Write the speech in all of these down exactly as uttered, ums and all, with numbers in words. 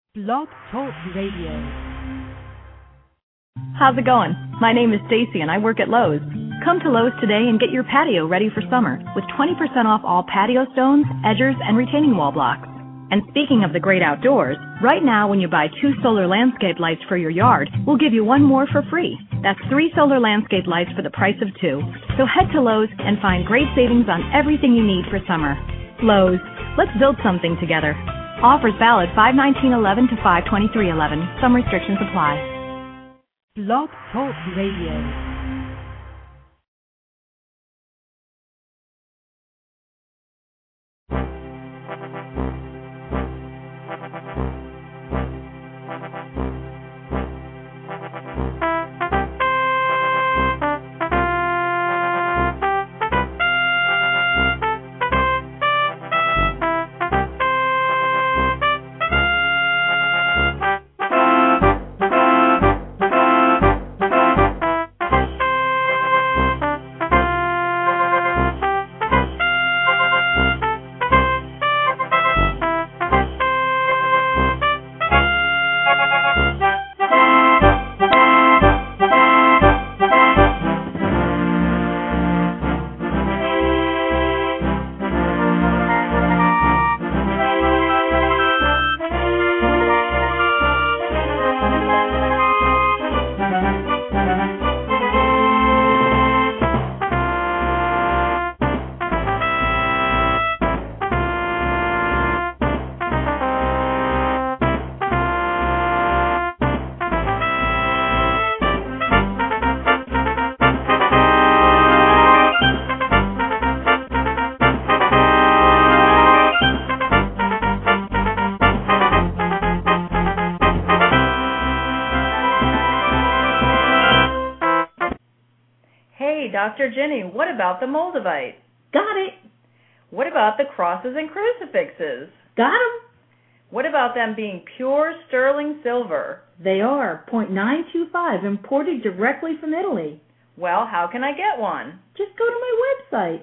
Blog Talk Radio. How's it going? My name is Stacy and I work at Lowe's. Come to Lowe's today and get your patio ready for summer with twenty percent off all patio stones, edgers, and retaining wall blocks. And speaking of the great outdoors, right now when you buy two solar landscape lights for your yard, we'll give you one more for free. That's three solar landscape lights for the price of two. So head to Lowe's and find great savings on everything you need for summer. Lowe's, let's build something together. Offers valid five nineteen eleven to five twenty-three eleven. Some restrictions apply. Blog Talk Radio. Doctor Jenny, what about the Moldavite? Got it. What about the crosses and crucifixes? Got 'em. What about them being pure sterling silver? They are, point nine two five, imported directly from Italy. Well, how can I get one? Just go to my website,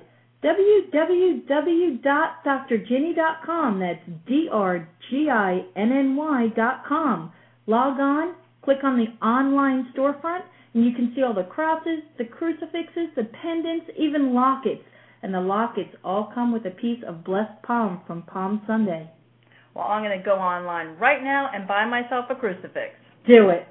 w w w dot d r ginny dot com. That's D R G I N N Y dot com. Log on, click on the online storefront, and you can see all the crosses, the crucifixes, the pendants, even lockets. And the lockets all come with a piece of blessed palm from Palm Sunday. Well, I'm going to go online right now and buy myself a crucifix. Do it.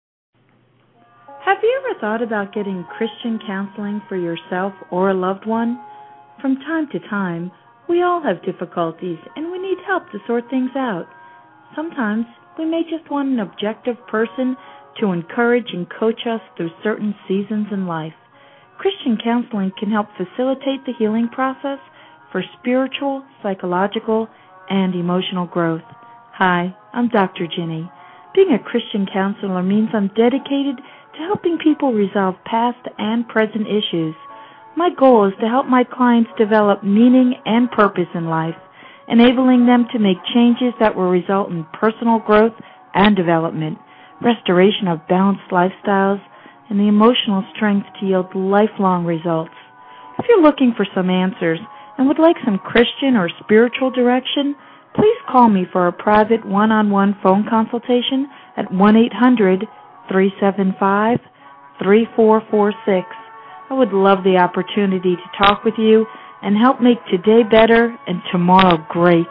Have you ever thought about getting Christian counseling for yourself or a loved one? From time to time, we all have difficulties and we need help to sort things out. Sometimes we may just want an objective person to encourage and coach us through certain seasons in life. Christian counseling can help facilitate the healing process for spiritual, psychological, and emotional growth. Hi, I'm Doctor Ginny. Being a Christian counselor means I'm dedicated to helping people resolve past and present issues. My goal is to help my clients develop meaning and purpose in life, enabling them to make changes that will result in personal growth and development, restoration of balanced lifestyles, and the emotional strength to yield lifelong results. If you're looking for some answers and would like some Christian or spiritual direction, please call me for a private one-on-one phone consultation at one eight hundred, three seven five, three four four six. I would love the opportunity to talk with you and help make today better and tomorrow great.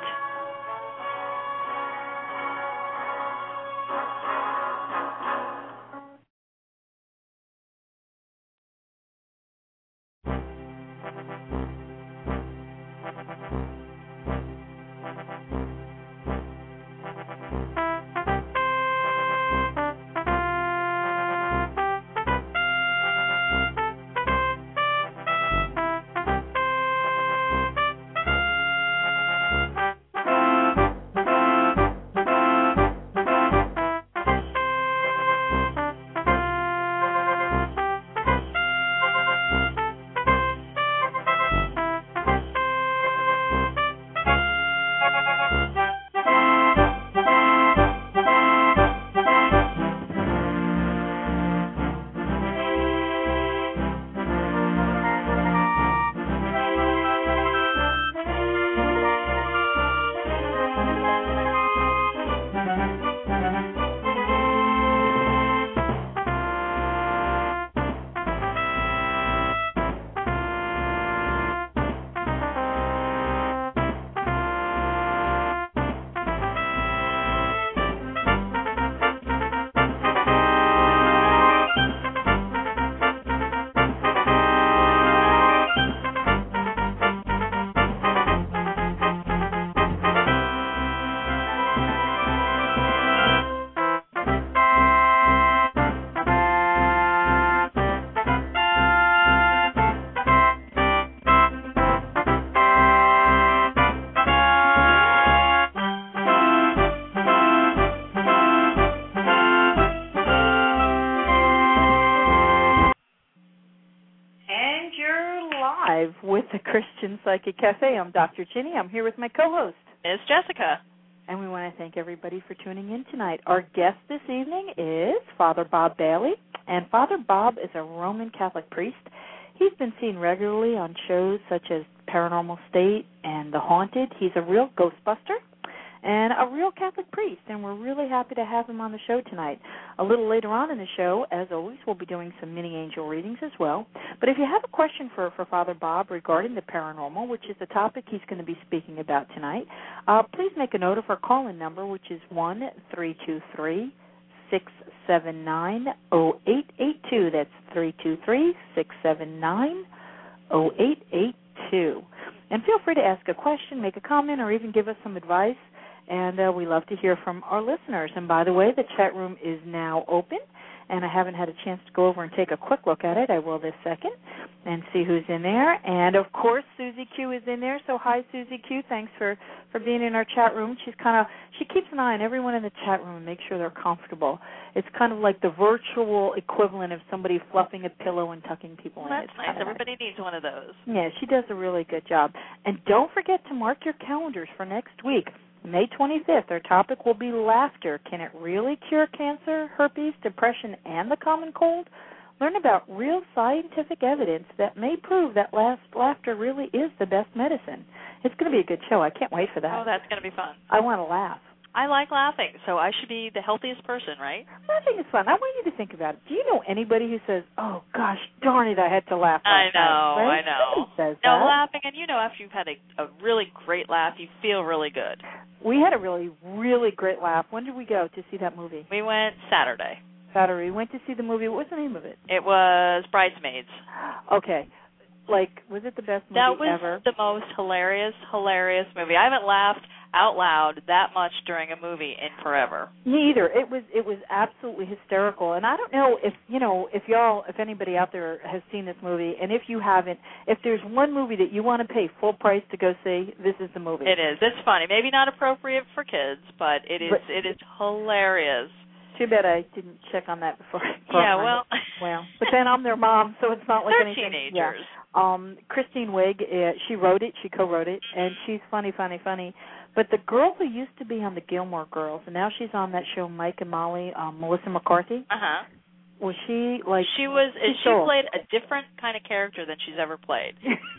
Christian Psychic Cafe. I'm Doctor Ginny. I'm here with my co-host, Miss Jessica. And we want to thank everybody for tuning in tonight. Our guest this evening is Father Bob Bailey, and Father Bob is a Roman Catholic priest. He's been seen regularly on shows such as Paranormal State and The Haunted. He's a real Ghostbuster and a real Catholic priest, and we're really happy to have him on the show tonight. A little later on in the show, as always, we'll be doing some mini angel readings as well. But if you have a question for, for Father Bob regarding the paranormal, which is the topic he's going to be speaking about tonight, uh, please make a note of our call-in number, which is one three two three, six seven nine, zero eight eight two. That's three two three, six seven nine, zero eight eight two. And feel free to ask a question, make a comment, or even give us some advice. And uh, we love to hear from our listeners. And by the way, the chat room is now open, and I haven't had a chance to go over and take a quick look at it. I will this second and see who's in there. And, of course, Susie Q is in there. So, hi, Susie Q. Thanks for, for being in our chat room. She's kind of she keeps an eye on everyone in the chat room and makes sure they're comfortable. It's kind of like the virtual equivalent of somebody fluffing a pillow and tucking people well, in. That's It's nice. nice. Everybody needs one of those. Yeah, she does a really good job. And don't forget to mark your calendars for next week. May twenty-fifth, our topic will be laughter. Can it really cure cancer, herpes, depression, and the common cold? Learn about real scientific evidence that may prove that last laughter really is the best medicine. It's going to be a good show. I can't wait for that. Oh, that's going to be fun. I want to laugh. I like laughing, so I should be the healthiest person, right? Laughing is fun. I want you to think about it. Do you know anybody who says, oh, gosh, darn it, I had to laugh I last know, night, right? I know. Nobody says No, that. laughing, and you know after you've had a, a really great laugh, you feel really good. We had a really, really great laugh. When did we go to see that movie? We went Saturday. Saturday. We went to see the movie. What was the name of it? It was Bridesmaids. Okay. Like, was it the best movie That was ever? the most hilarious, hilarious movie. I haven't laughed out loud that much during a movie in forever. Me either. It was it was absolutely hysterical. And I don't know if, you know, if y'all, if anybody out there has seen this movie, and if you haven't, if there's one movie that you want to pay full price to go see, this is the movie. It is. It's funny. Maybe not appropriate for kids, but it is. But, it is hilarious. Too bad I didn't check on that before. before Yeah, I well. well, but then I'm their mom, so it's not like They're anything. teenagers. Yeah. Um, Christine Wiig, uh, she wrote it, she co-wrote it, and she's funny, funny, funny. But the girl who used to be on the Gilmore Girls, and now she's on that show Mike and Molly, um, Melissa McCarthy. Uh huh. Was she like? She was. She, she played a different kind of character than she's ever played.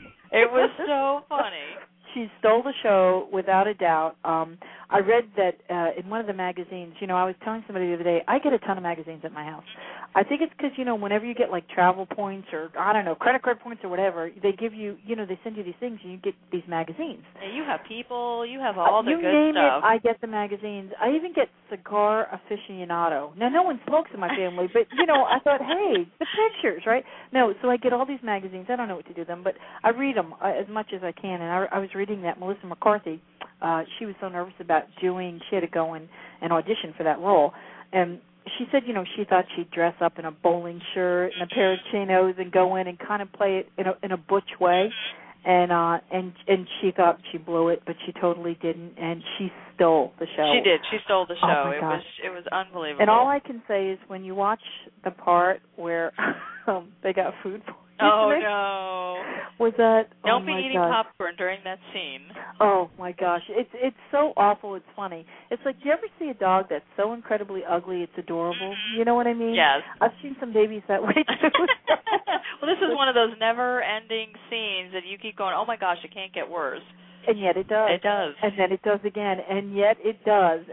It was so funny. She stole the show without a doubt. Um, I read that uh, in one of the magazines. You know, I was telling somebody the other day, I get a ton of magazines at my house. I think it's because, you know, whenever you get like travel points or I don't know, credit card points or whatever, they give you, you know, they send you these things and you get these magazines. Yeah, you have people. You have all uh, the you good name stuff. it, I get the magazines. I even get Cigar Aficionado. Now, no one smokes in my family, but you know, I thought, hey, the pictures, right? No, so I get all these magazines. I don't know what to do with them, but I read them uh, as much as I can. And I, I was reading that Melissa McCarthy. Uh, she was so nervous about doing. She had to go and, and audition for that role, and she said, you know, she thought she'd dress up in a bowling shirt and a pair of chinos and go in and kind of play it in a in a butch way, and uh and and she thought she blew it, but she totally didn't, and she stole the show. She did. She stole the show. Oh my it gosh. was it was unbelievable. And all I can say is when you watch the part where um, they got food poisoning. Oh no! Was that? Don't oh be my eating gosh. popcorn during that scene. Oh my gosh, it's it's so awful. It's funny. It's like, do you ever see a dog that's so incredibly ugly it's adorable? You know what I mean? Yes. I've seen some babies that way too. Well, this is one of those never-ending scenes that you keep going, oh my gosh, it can't get worse. And yet it does. It does. And then it does again. And yet it does.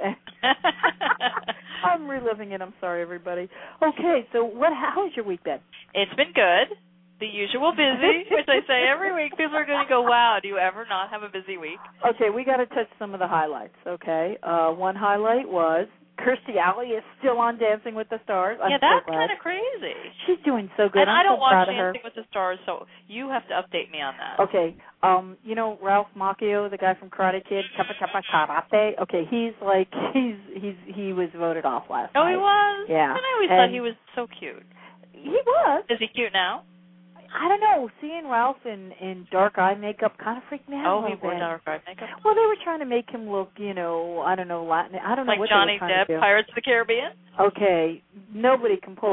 I'm reliving it. I'm sorry, everybody. Okay, so what? How's your week been? It's been good. The usual busy, which I say every week. People are going to go, wow, do you ever not have a busy week? Okay, we got to touch some of the highlights, okay? Uh, one highlight was Kirstie Alley is still on Dancing with the Stars. I'm yeah, so that's glad. kind of crazy. She's doing so good. And I'm I don't so watch proud of her. Dancing with the Stars, so you have to update me on that. Okay, um, you know Ralph Macchio, the guy from Karate Kid, Kappa Kappa Karate. Okay, he's like he's he's he was voted off last Oh, night. he was? Yeah. And I always And thought he was so cute. He was. Is he cute now? I don't know. Seeing Ralph in, in dark eye makeup kind of freaked me out Oh, a he little wore bit. dark eye makeup. Well, they were trying to make him look, you know, I don't know, Latin. I don't know Like what Johnny they were trying Depp, to do. Pirates of the Caribbean? Okay, nobody can pull off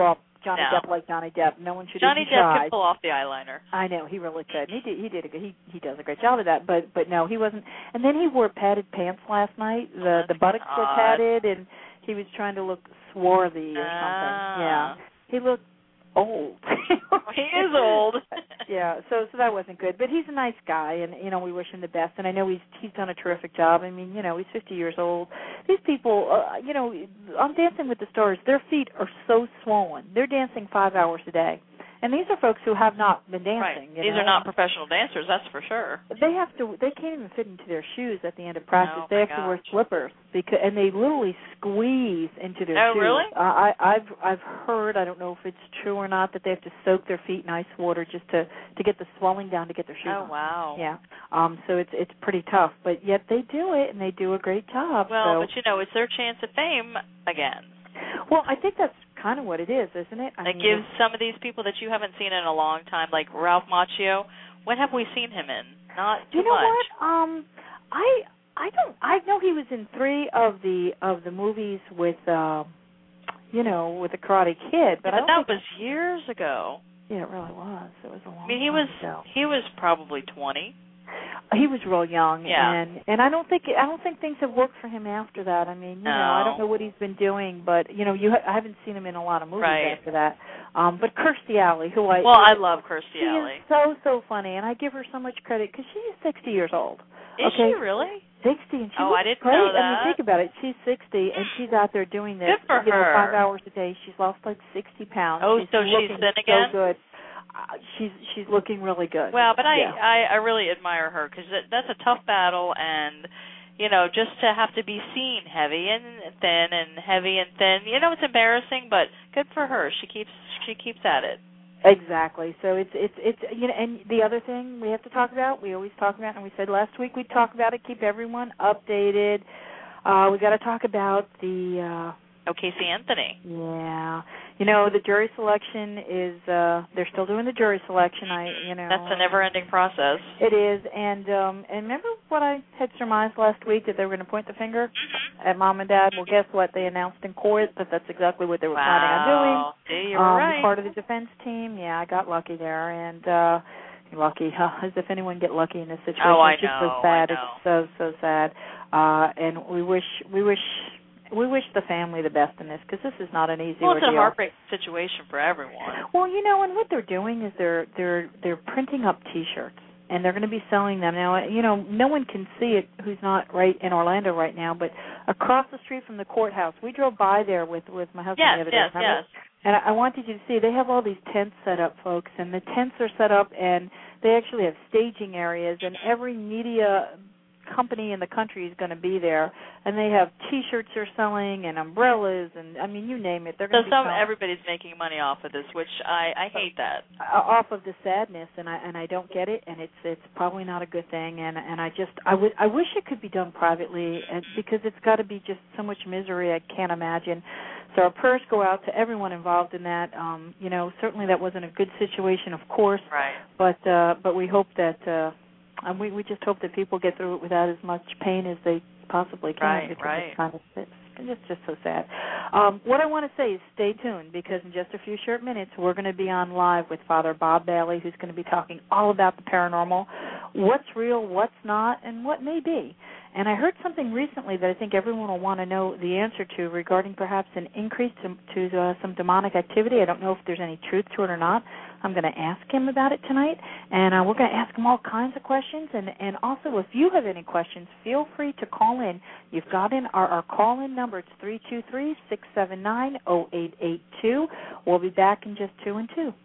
Johnny no. Depp like Johnny Depp. No one should Johnny even Depp try. could pull off the eyeliner. I know he really could. He did. He did a good. He he does a great job of that. But but no, he wasn't. And then he wore padded pants last night. The oh, the buttocks were odd. padded, and he was trying to look swarthy or ah. something. Yeah, he looked old. He is old. Yeah, so so that wasn't good. But he's a nice guy, and you know we wish him the best. And I know he's he's done a terrific job. I mean, you know, he's fifty years old. These people, uh, you know, on Dancing with the Stars, their feet are so swollen. They're dancing five hours a day. And these are folks who have not been dancing. Right. You These know? are not professional dancers, that's for sure. They have to. They can't even fit into their shoes at the end of practice. Oh, they have gosh. to wear slippers because, and they literally squeeze into their oh, shoes. really? Uh, I, I've I've heard. I don't know if it's true or not that they have to soak their feet in ice water just to to get the swelling down to get their shoes Oh, on. wow. Yeah. Um. So it's it's pretty tough, but yet they do it and they do a great job. Well, so. but you know, it's their chance at fame again. Well, I think that's kind of what it is, isn't it? I It mean, gives some of these people that you haven't seen in a long time, like Ralph Macchio. What have we seen him in? Not too you know much. what? Um, I I don't. I know he was in three of the of the movies with, uh, you know, with the Karate Kid, but, but I don't that think was years ago. Yeah, it really was. It was a long I mean, he time was ago. he was probably twenty. He was real young, Yeah. and and I don't think I don't think things have worked for him after that. I mean, you No. know, I don't know what he's been doing, but you know, you ha- I haven't seen him in a lot of movies Right. after that. Um, but Kirstie Alley, who I Well, I love Kirstie she Alley. is so so funny, and I give her so much credit because she is sixty years old. Is okay? she really? Sixty, and she Oh, looks I didn't great. know I that. mean, think about it. She's sixty, and she's out there doing this. Good for you know, her. Five hours a day. She's lost like sixty pounds. Oh, she's so she's looking thin again? So good. Uh, she's she's looking really good. Well, but I yeah. I, I really admire her because that's a tough battle, and you know, just to have to be seen heavy and thin and heavy and thin, you know, it's embarrassing, but good for her. She keeps she keeps at it. Exactly. So it's it's it's you know, and the other thing we have to talk about, we always talk about, and we said last week we'd talk about it, keep everyone updated. Uh, we got to talk about the. Uh, Oh, Casey Anthony. Yeah, you know the jury selection is. Uh, they're still doing the jury selection. I, you know. That's a never-ending process. It is, and um, and remember what I had surmised last week that they were going to point the finger Mm-hmm. at mom and dad. Well, guess what? They announced in court that that's exactly what they were planning on doing. Wow. See, you were um, right. Part of the defense team. Yeah, I got lucky there, and uh, lucky, huh? As if anyone get lucky in this situation. Oh, I it's just know, so sad. I know. It's so so sad, uh, and we wish we wish. We wish the family the best in this because this is not an easy well, it's ordeal. a heartbreak situation for everyone. Well, you know, and what they're doing is they're they're they're printing up T-shirts and they're going to be selling them now. You know, no one can see it who's not right in Orlando right now, but across the street from the courthouse, we drove by there with with my husband Yes, the other day. yes, remember? yes. And I, I wanted you to see they have all these tents set up, folks, and the tents are set up and they actually have staging areas, and every media company in the country is going to be there, and they have T-shirts they're selling and umbrellas, and I mean, you name it. They're So going to be some selling. everybody's making money off of this, which I, I hate that. Uh, off of the sadness, and I and I don't get it, and it's it's probably not a good thing, and and I just I would I wish it could be done privately, and because it's got to be just so much misery I can't imagine. So our prayers go out to everyone involved in that. Um, you know, certainly that wasn't a good situation, of course, Right. but uh, but we hope that. Uh, And we, we just hope that people get through it without as much pain as they possibly can. Right, because right. It's kind of it's just, just so sad. Um, what I want to say is stay tuned because in just a few short minutes we're going to be on live with Father Bob Bailey, who's going to be talking all about the paranormal, what's real, what's not, and what may be. And I heard something recently that I think everyone will want to know the answer to regarding perhaps an increase to, to uh, some demonic activity. I don't know if there's any truth to it or not. I'm going to ask him about it tonight, and uh, we're going to ask him all kinds of questions. And, and also, if you have any questions, feel free to call in. You've got in our, our call-in number. It's three two three, six seven nine, zero eight eight two. We'll be back in just two and two.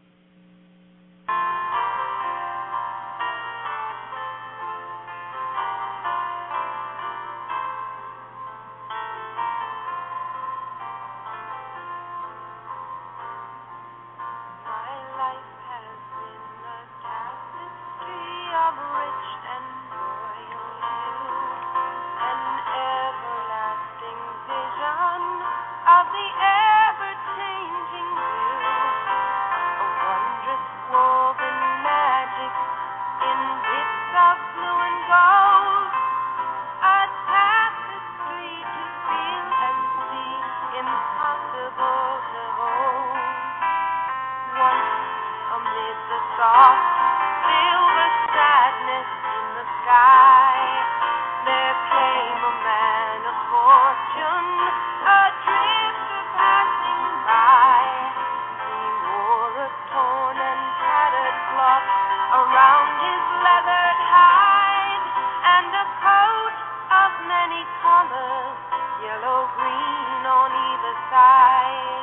the soft silver sadness in the sky, there came a man of fortune, a drifter passing by. He wore a torn and tattered cloth around his leathered hide, and a coat of many colors, yellow, green on either side.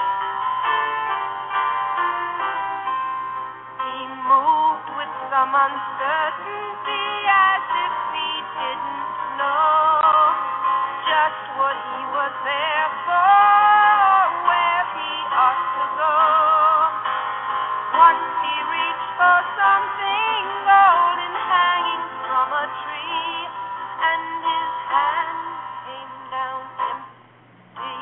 He moved with some uncertainty as if he didn't know just what he was there for, where he ought to go. Once he reached for something golden hanging from a tree, and his hand came down empty.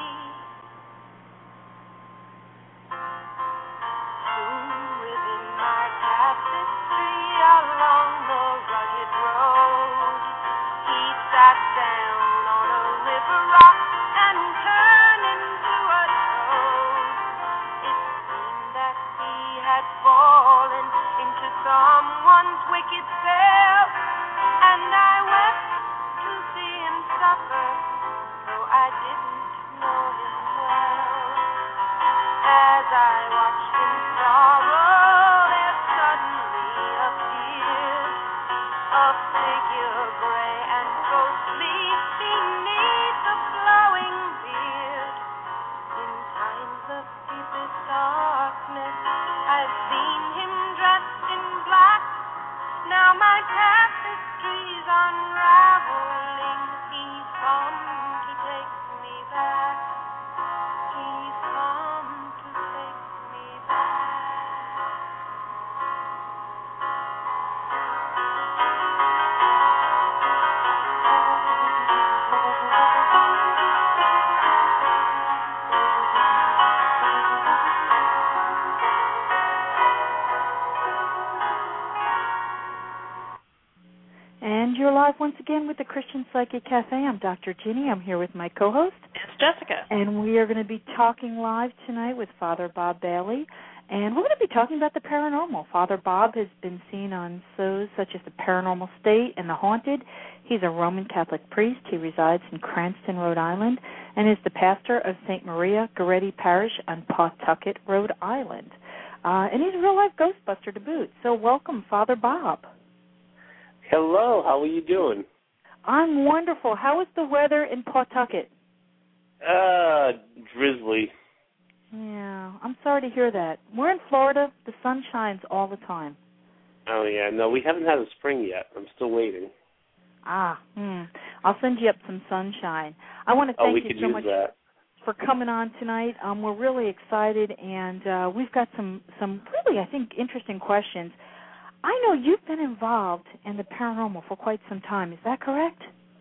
Soon within my tapestry along the rugged road, he sat down on a river rock and turned into a toad. It seemed that he had fallen into someone's wicked spell, and I wept to see him suffer, though I didn't know him well. As I watched him sorrow, there suddenly appeared a figure gray and ghostly beneath the flowing beard. In times of deepest darkness, I've seen him dressed in black. Now my tapestry's unraveling. He's come to take me back. He's come to take me back. And you're live once again with the Christian Psychic Cafe. I'm Doctor Ginny. I'm here with my co-host. It's Jessica. And we are going to be talking live tonight with Father Bob Bailey. And we're going to be talking about the paranormal. Father Bob has been seen on shows such as The Paranormal State and The Haunted. He's a Roman Catholic priest. He resides in Cranston, Rhode Island, and is the pastor of Saint Maria Goretti Parish on Pawtucket, Rhode Island. Uh, and he's a real-life ghostbuster to boot. So welcome, Father Bob. Hello, how are you doing? I'm wonderful. How is the weather in Pawtucket? Uh, drizzly. Yeah, I'm sorry to hear that. We're in Florida. The sun shines all the time. Oh, yeah. No, we haven't had a spring yet. I'm still waiting. Ah, hmm. I'll send you up some sunshine. I want to thank oh, we you could so use much that. for coming on tonight. Um, we're really excited, and uh, we've got some, some really, I think, interesting questions. I know you've been involved in the paranormal for quite some time. Is that correct?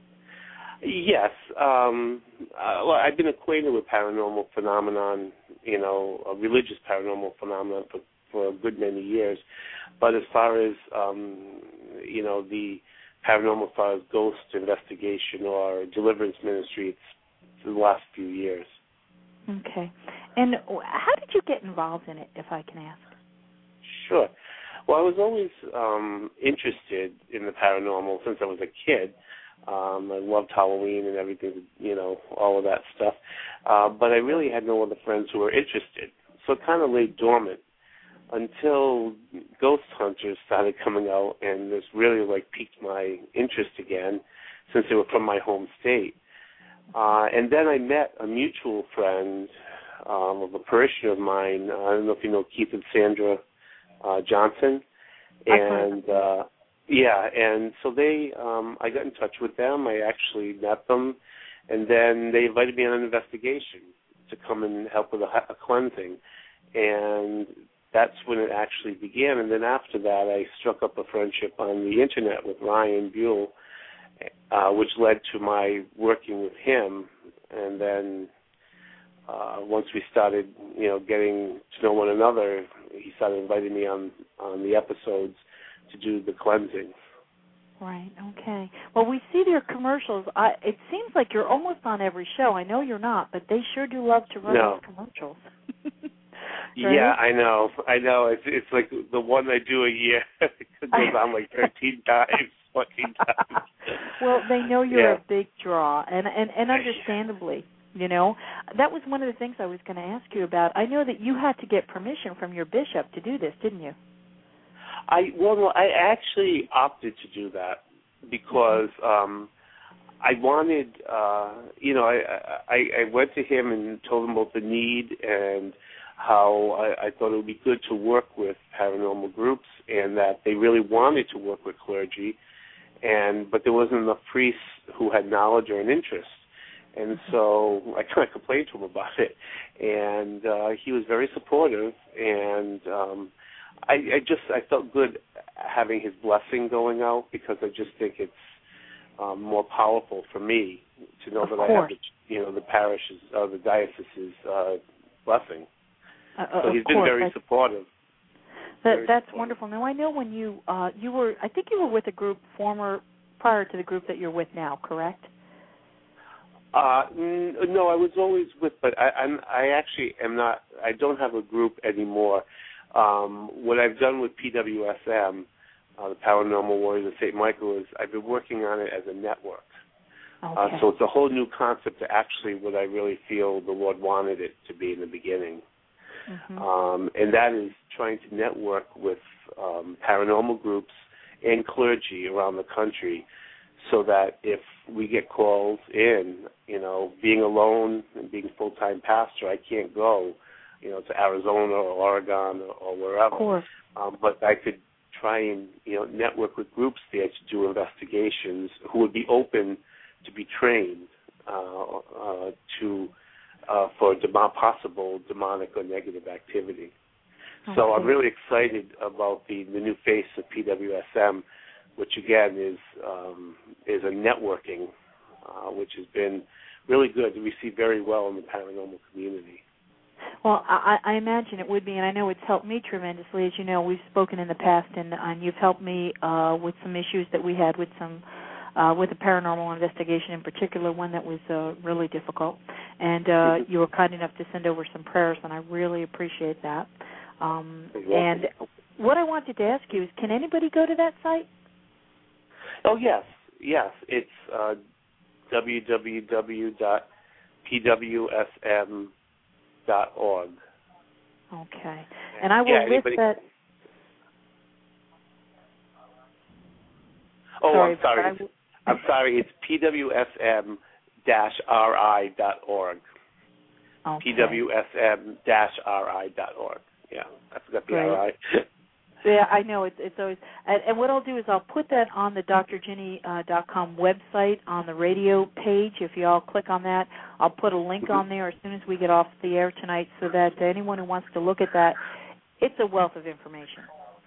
Yes. Um, uh, well, I've been acquainted with paranormal phenomenon, you know, a religious paranormal phenomenon for, for a good many years. But as far as, um, you know, the paranormal as far as ghost investigation or deliverance ministry, it's the last few years. Okay. And how did you get involved in it, if I can ask? Sure. Well, I was always um, interested in the paranormal since I was a kid. Um, I loved Halloween and everything, you know, all of that stuff. Uh, but I really had no other friends who were interested. So it kind of lay dormant until Ghost Hunters started coming out, and this really, like, piqued my interest again since they were from my home state. Uh, and then I met a mutual friend um, of a parishioner of mine. I don't know if you know Keith and Sandra Uh, Johnson, and uh, yeah, and so they, um, I got in touch with them. I actually met them, and then they invited me on an investigation to come and help with a, a cleansing, and that's when it actually began. And then after that, I struck up a friendship on the internet with Ryan Buell, uh, which led to my working with him, and then Uh, once we started, you know, getting to know one another, he started inviting me on, on the episodes to do the cleansing. Right, okay. Well, we see your commercials. I, it seems like you're almost on every show. I know you're not, but they sure do love to run no. those commercials. right? Yeah, I know. I know. It's it's like the one I do a year. It goes on like thirteen times, fourteen times. Well, they know you're yeah. a big draw, and, and, and understandably, you know. That was one of the things I was going to ask you about. I know that you had to get permission from your bishop to do this, didn't you? I well, no, I actually opted to do that because um, I wanted, uh, you know, I, I I went to him and told him about the need and how I, I thought it would be good to work with paranormal groups and that they really wanted to work with clergy, and but there wasn't enough priests who had knowledge or an interest. And so I kind of complained to him about it, and uh, he was very supportive, and um, I, I just I felt good having his blessing going out because I just think it's um, more powerful for me to know of that course. I have the, you know the parish's or the diocese's uh, blessing. Uh, so he's been course. very I, supportive. That, very that's supportive. wonderful. Now I know when you uh, you were I think you were with a group former prior to the group that you're with now, correct? Uh, n- no, I was always with, but I, I'm, I actually am not. I don't have a group anymore. Um, what I've done with P W S M, uh, the Paranormal Warriors of Saint Michael, is I've been working on it as a network. Okay. Uh, so it's a whole new concept to actually what I really feel the Lord wanted it to be in the beginning. Mm-hmm. Um, and that is trying to network with um, paranormal groups and clergy around the country so that if we get calls in, you know, being alone and being full-time pastor, I can't go, you know, to Arizona or Oregon or, or wherever. Of course. Um, but I could try and, you know, network with groups there to do investigations who would be open to be trained uh, uh, to uh, for demon- possible demonic or negative activity. Okay. So I'm really excited about the, the new face of P W S M, which again is um, is a networking, uh, which has been really good, received very well in the paranormal community. Well, I, I imagine it would be, and I know it's helped me tremendously. As you know, we've spoken in the past, and, and you've helped me uh, with some issues that we had with some uh, with a paranormal investigation, in particular, one that was uh, really difficult. And uh, mm-hmm. you were kind enough to send over some prayers, and I really appreciate that. Um, and what I wanted to ask you is, can anybody go to that site? Oh, yes, yes. It's uh, w w w dot p w s m dot org. Okay. And I will yeah, list anybody... that. Oh, sorry, I'm sorry. It's, I'm sorry. It's p w s m dash r i dot org. Okay. p w s m dash r i dot org. Yeah, I forgot the Great. R I. Yeah, I know. It's, it's always, and, and what I'll do is I'll put that on the D R ginny dot com website on the radio page. If you all click on that, I'll put a link mm-hmm. on there as soon as we get off the air tonight, so that anyone who wants to look at that, it's a wealth of information.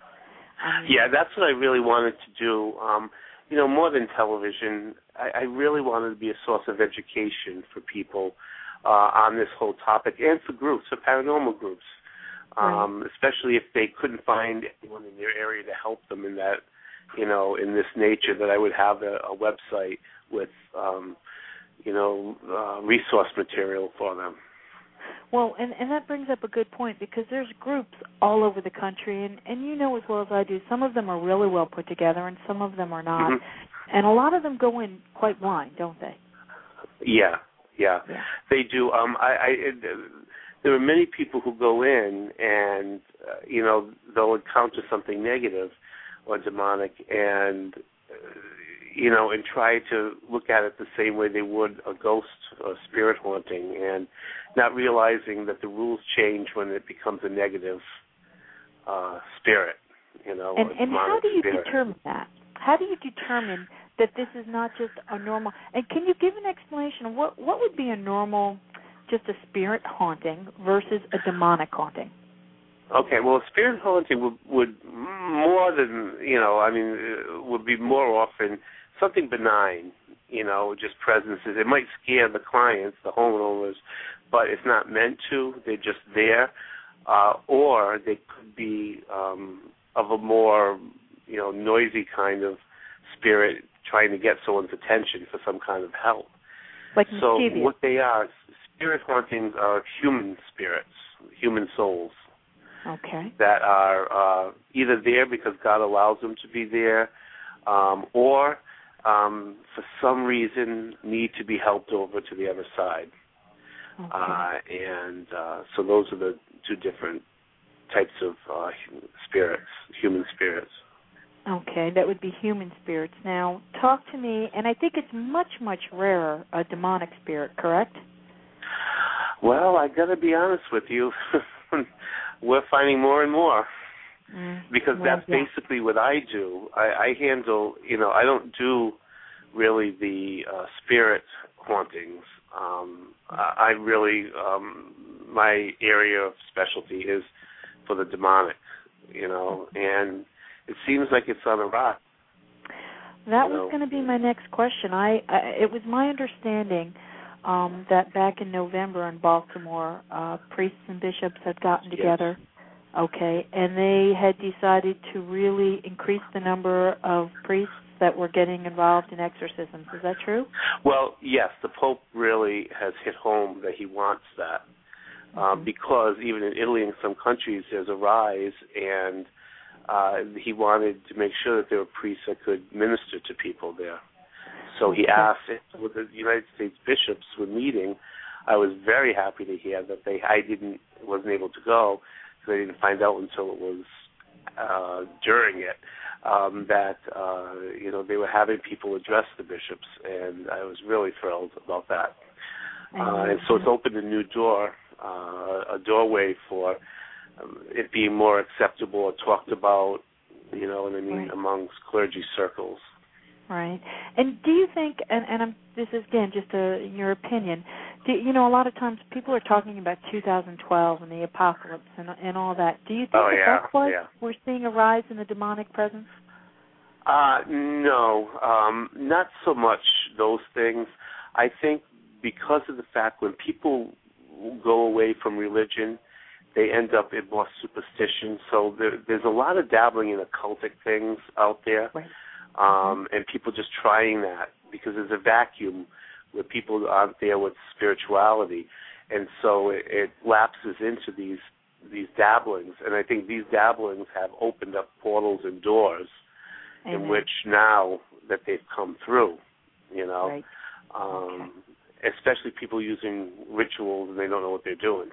Um, yeah, that's what I really wanted to do. Um, you know, more than television, I, I really wanted to be a source of education for people uh, on this whole topic, and for groups, for paranormal groups. Um, right. Especially if they couldn't find anyone in their area to help them in that, you know, in this nature, that I would have a, a website with, um, you know, uh, resource material for them. Well, and, and that brings up a good point, because there's groups all over the country, and, and you know as well as I do, some of them are really well put together and some of them are not. Mm-hmm. And a lot of them go in quite blind, don't they? Yeah, yeah, yeah. they do. Um, I... I it, There are many people who go in and, uh, you know, they'll encounter something negative or demonic and, uh, you know, and try to look at it the same way they would a ghost or spirit haunting, and not realizing that the rules change when it becomes a negative uh, spirit, you know. And, and how do you spirit. determine that? How do you determine that this is not just a normal, and can you give an explanation of what, what would be a normal, just a spirit haunting versus a demonic haunting? Okay, well, spirit haunting would, would more than, you know, I mean, would be more often something benign, you know, just presences. It might scare the clients, the homeowners, but it's not meant to. They're just there. Uh, or they could be um, of a more, you know, noisy kind of spirit trying to get someone's attention for some kind of help. Like so mischievous. What they are, spirit hauntings are human spirits, human souls. Okay. that are uh, either there because God allows them to be there, um, or um, for some reason need to be helped over to the other side. Okay. Uh, and uh, so those are the two different types of uh, spirits, human spirits. Okay, that would be human spirits. Now, talk to me, and I think it's much, much rarer, a demonic spirit, correct? Well, I got to be honest with you. We're finding more and more. Mm, because well, that's yeah. basically what I do. I, I handle, you know, I don't do really the uh, spirit hauntings. Um, I I really, um, my area of specialty is for the demonic, you know, and it seems like it's on a rise. That you was know. going to be my next question. I, I it was my understanding um, that back in November in Baltimore, uh, priests and bishops had gotten together. Yes. Okay, and they had decided to really increase the number of priests that were getting involved in exorcisms. Is that true? Well, yes, the Pope really has hit home that he wants that, uh, Mm-hmm. because even in Italy and some countries there's a rise, and uh, he wanted to make sure that there were priests that could minister to people there. So he Okay. asked, with the United States bishops were meeting, I was very happy to hear that they I didn't wasn't able to go, because I didn't find out until it was uh, during it, um, that uh, you know they were having people address the bishops, and I was really thrilled about that. Uh, and so it's opened a new door, uh, a doorway for um, it being more acceptable or talked about, you know what I mean, Right. amongst clergy circles. Right. And do you think, and, and I'm, this is, again, just a, your opinion, do, you know, a lot of times people are talking about two thousand twelve and the apocalypse and, and all that. Do you think Oh, that yeah, that's why yeah. we're seeing a rise in the demonic presence? Uh, no, um, not so much those things. I think because of the fact when people go away from religion, they end up in more superstition. So there, there's a lot of dabbling in occultic things out there, Right. um, and people just trying that because there's a vacuum where people aren't there with spirituality, and so it, it lapses into these these dabblings. And I think these dabblings have opened up portals and doors Amen. in which now that they've come through, you know, Right. um, especially people using rituals and they don't know what they're doing.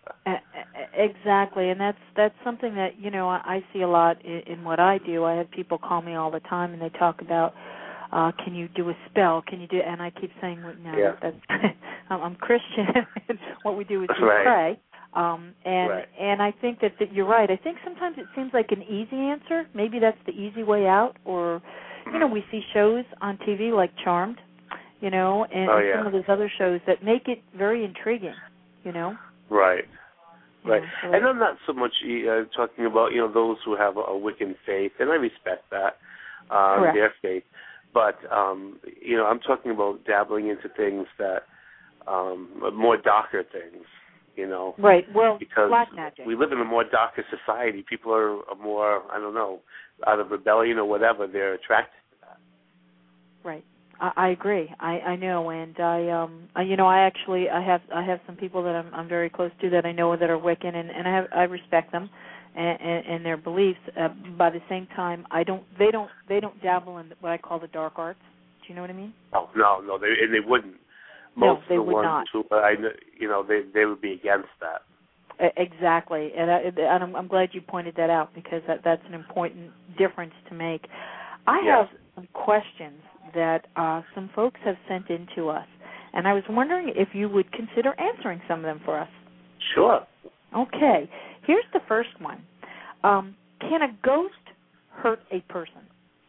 Exactly, and that's that's something that, you know, I, I see a lot in, in what I do. I have people call me all the time, and they talk about, uh, can you do a spell? Can you do? And I keep saying, well, no, Yeah. that's I'm, I'm Christian. And what we do is we Right. pray. Um, and Right. and I think that, that you're right. I think sometimes it seems like an easy answer. Maybe that's the easy way out. Or, you know, we see shows on T V like Charmed, you know, and, Oh, and yeah. some of those other shows that make it very intriguing, you know. Right. Right. Yeah, so And I'm not so much uh, talking about, you know, those who have a, a Wiccan faith, and I respect that, uh, Correct. their faith. But, um, you know, I'm talking about dabbling into things that, um, more darker things, you know. Right. Well, because black magic. we live in a more darker society. People are, are more, I don't know, out of rebellion or whatever, they're attracted to that. Right. I, I agree. I, I know, and I, um, I, you know, I actually, I have, I have some people that I'm, I'm very close to that I know that are Wiccan, and, and I have, I respect them and, and, and their beliefs. Uh, by the same time, I don't, they don't, they don't dabble in what I call the dark arts. Do you know what I mean? Oh, no, no, they, and they wouldn't. No, Most they of the would ones not. who, I, kn- you know, they they would be against that. Exactly, and, I, and I'm, I'm glad you pointed that out because that, that's an important difference to make. I Yes. have some questions that uh, some folks have sent in to us, and I was wondering if you would consider answering some of them for us. Sure. Okay, here's the first one. Um, can a ghost hurt a person?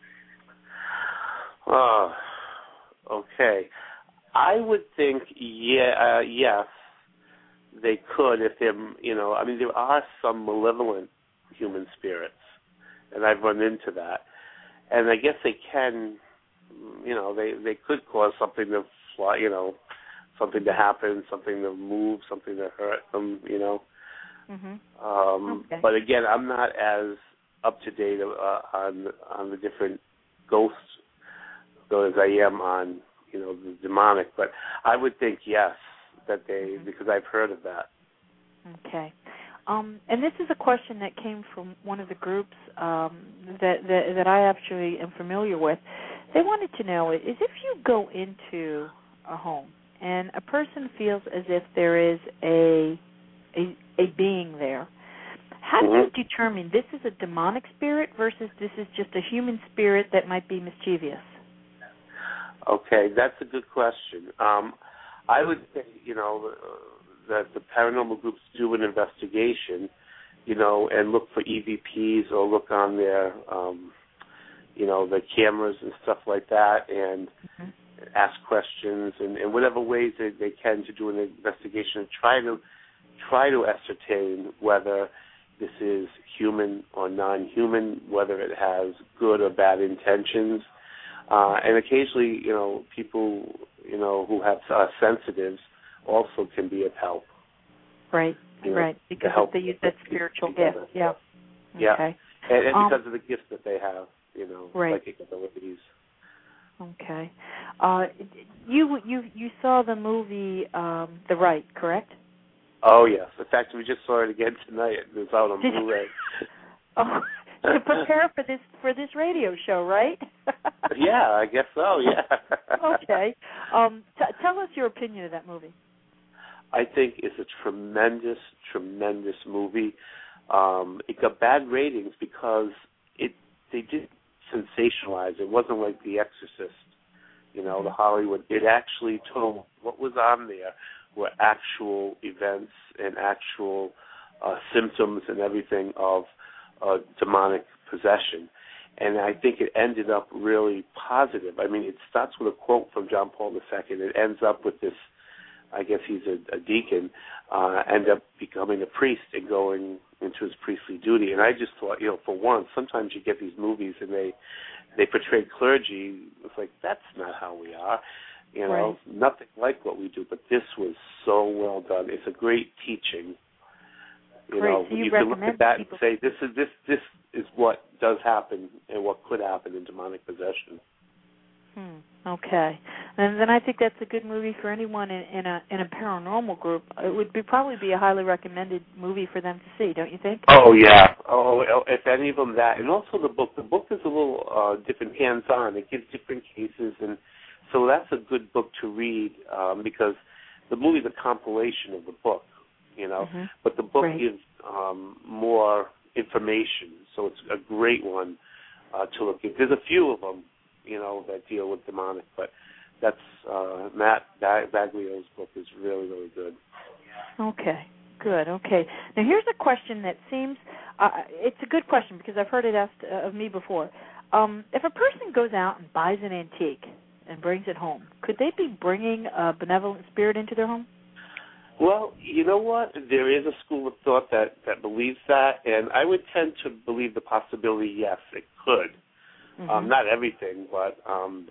Uh, okay. I would think, yeah, uh, yes, they could if they're, you know, I mean, there are some malevolent human spirits, and I've run into that. And I guess they can, you know, they, they could cause something to fly, you know, something to happen, something to move, something to hurt them, you know. Mm-hmm. Um, Okay. But again, I'm not as up to date uh, on on the different ghosts though as I am on, you know, the demonic. But I would think yes, that they, Mm-hmm. because I've heard of that. Okay. Um, and this is a question that came from one of the groups um, that, that that I actually am familiar with. They wanted to know is if you go into a home and a person feels as if there is a a, a being there, how do mm-hmm. you determine this is a demonic spirit versus this is just a human spirit that might be mischievous? Okay, that's a good question. Um, I would say, you know, uh, that the paranormal groups do an investigation, you know, and look for E V Ps or look on their, um, you know, the cameras and stuff like that, and mm-hmm. ask questions and, and whatever ways they, they can to do an investigation and try to try to ascertain whether this is human or non-human, whether it has good or bad intentions. Uh, and occasionally, you know, people, you know, who have uh, sensitives also can be of help. Right, you know, right, because they use that spiritual gift. Yeah. Yeah. Okay. And, and um, because of the gifts that they have, you know, right. psychic abilities. Okay. Uh, you you you saw the movie um, The Rite, correct? Oh yes. In fact, we just saw it again tonight. It's out on Did Blu-ray. Oh, to prepare for this for this radio show, right? Yeah, I guess so. Yeah. Okay. Um, t- tell us your opinion of that movie. I think it's a tremendous, tremendous movie. Um, it got bad ratings because it they did sensationalize. It wasn't like The Exorcist, you know, mm-hmm. the Hollywood. It actually told what was on there were actual events and actual uh, symptoms and everything of uh, demonic possession. And I think it ended up really positive. I mean, it starts with a quote from John Paul the Second. It ends up with this, I guess he's a, a deacon, uh, end up becoming a priest and going into his priestly duty. And I just thought, you know, for once, sometimes you get these movies and they they portray clergy. It's like, that's not how we are. You know, right. Nothing like what we do. But this was so well done. It's a great teaching. You Great. know, so you, you recommend can look at that people... and say, this is this this is what does happen and what could happen in demonic possession. Hmm. Okay, and then I think that's a good movie for anyone in, in a in a paranormal group. It would be probably be a highly recommended movie for them to see, don't you think? Oh yeah. Oh, if any of them that, and also the book. The book is a little uh, different, hands-on. It gives different cases, and so that's a good book to read um, because the movie is a compilation of the book, you know. Mm-hmm. But the book right. gives um, more information, so it's a great one uh, to look at. There's a few of them, you know, that deal with demonic, but that's uh, Matt Baglio's book is really, really good. Okay, good. Okay. Now here's a question that seems uh, it's a good question because I've heard it asked uh, of me before. Um, if a person goes out and buys an antique and brings it home, could they be bringing a benevolent spirit into their home? Well, you know what? There is a school of thought that, that believes that, and I would tend to believe the possibility, yes, it could. Mm-hmm. Um, not everything, but um,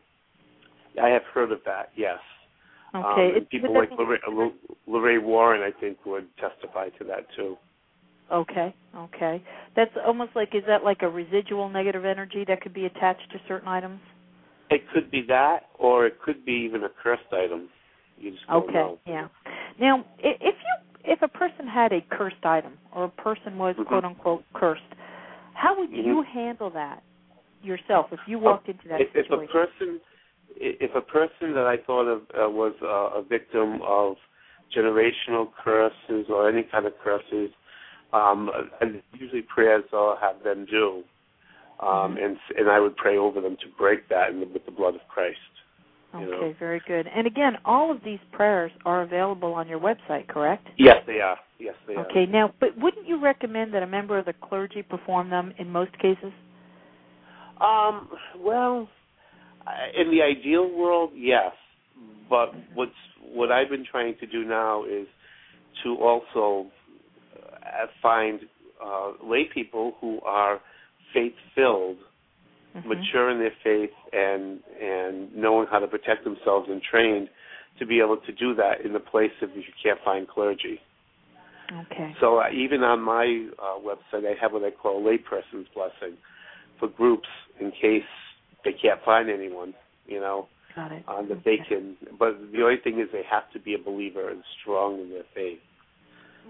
I have heard of that, yes. Okay. Um, and people like Lorraine, Lorraine Warren, I think, would testify to that, too. Okay, okay. That's almost like, is that like a residual negative energy that could be attached to certain items? It could be that, or it could be even a cursed item. You just don't okay, know. yeah. Now, if you if a person had a cursed item, or a person was, mm-hmm. quote-unquote, cursed, how would mm-hmm. you handle that yourself if you walked into that if, situation? If a person, if a person that I thought of uh, was uh, a victim of generational curses or any kind of curses, um, and usually prayers I'll have them do, um, mm-hmm. and and I would pray over them to break that in the, with the blood of Christ. Okay, know? Very good. And again, all of these prayers are available on your website, correct? Yes, they are. Yes, they okay, are. Okay, now, but wouldn't you recommend that a member of the clergy perform them in most cases? Um, well, in the ideal world, yes. But what's what I've been trying to do now is to also uh, find uh, lay people who are faith-filled, mm-hmm. mature in their faith, and and knowing how to protect themselves and trained to be able to do that in the place if you can't find clergy. Okay. So uh, even on my uh, website, I have what I call a layperson's blessing for groups in case they can't find anyone, you know, Got it. um, that okay. they can. But the only thing is they have to be a believer and strong in their faith.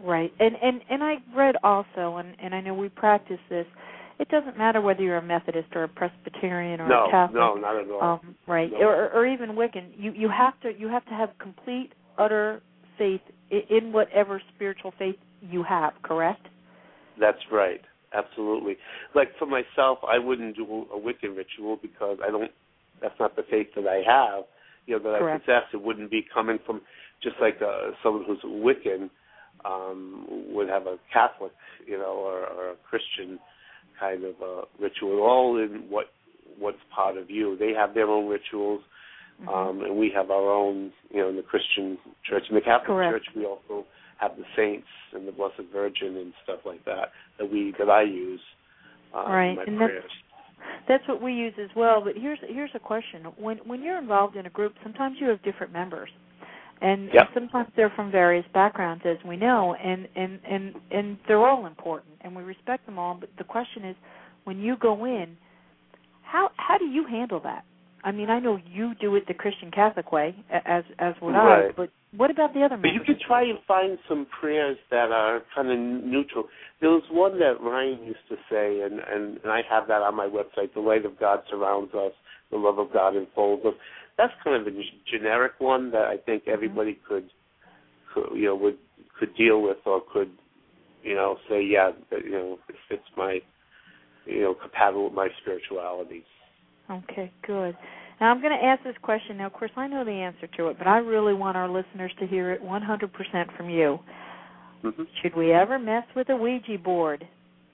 Right. And and and I read also, and and I know we practice this. It doesn't matter whether you're a Methodist or a Presbyterian or no, a Catholic. No, not at all. Um, right. No. Or, or even Wiccan. You you have to you have to have complete, utter faith in whatever spiritual faith you have. Correct? That's right. Absolutely. Like for myself, I wouldn't do a Wiccan ritual because I don't. That's not the faith that I have. You know, that Correct. I possess. It wouldn't be coming from just like uh, someone who's Wiccan um, would have a Catholic, you know, or, or a Christian kind of uh, ritual, all in what what's part of you. They have their own rituals, mm-hmm. um, and we have our own, you know, in the Christian church. In the Catholic Correct. Church, we also have the saints and the Blessed Virgin and stuff like that that we that I use uh, right. in my and prayers. That's, that's what we use as well. But here's here's a question: when when you're involved in a group, sometimes you have different members. And, yep. and sometimes they're from various backgrounds, as we know, and, and, and, and they're all important, and we respect them all. But the question is, when you go in, how how do you handle that? I mean, I know you do it the Christian Catholic way, as as would right. I. But what about the other members? But you could try and find some prayers that are kind of neutral. There was one that Ryan used to say, and, and, and I have that on my website, the light of God surrounds us, the love of God enfolds us. That's kind of a generic one that I think everybody could, could, you know, would could deal with or could, you know, say, yeah, that, you know, it fits my, you know, compatible with my spirituality. Okay, good. Now I'm going to ask this question. Now, of course, I know the answer to it, but I really want our listeners to hear it one hundred percent from you. Mm-hmm. Should we ever mess with a Ouija board?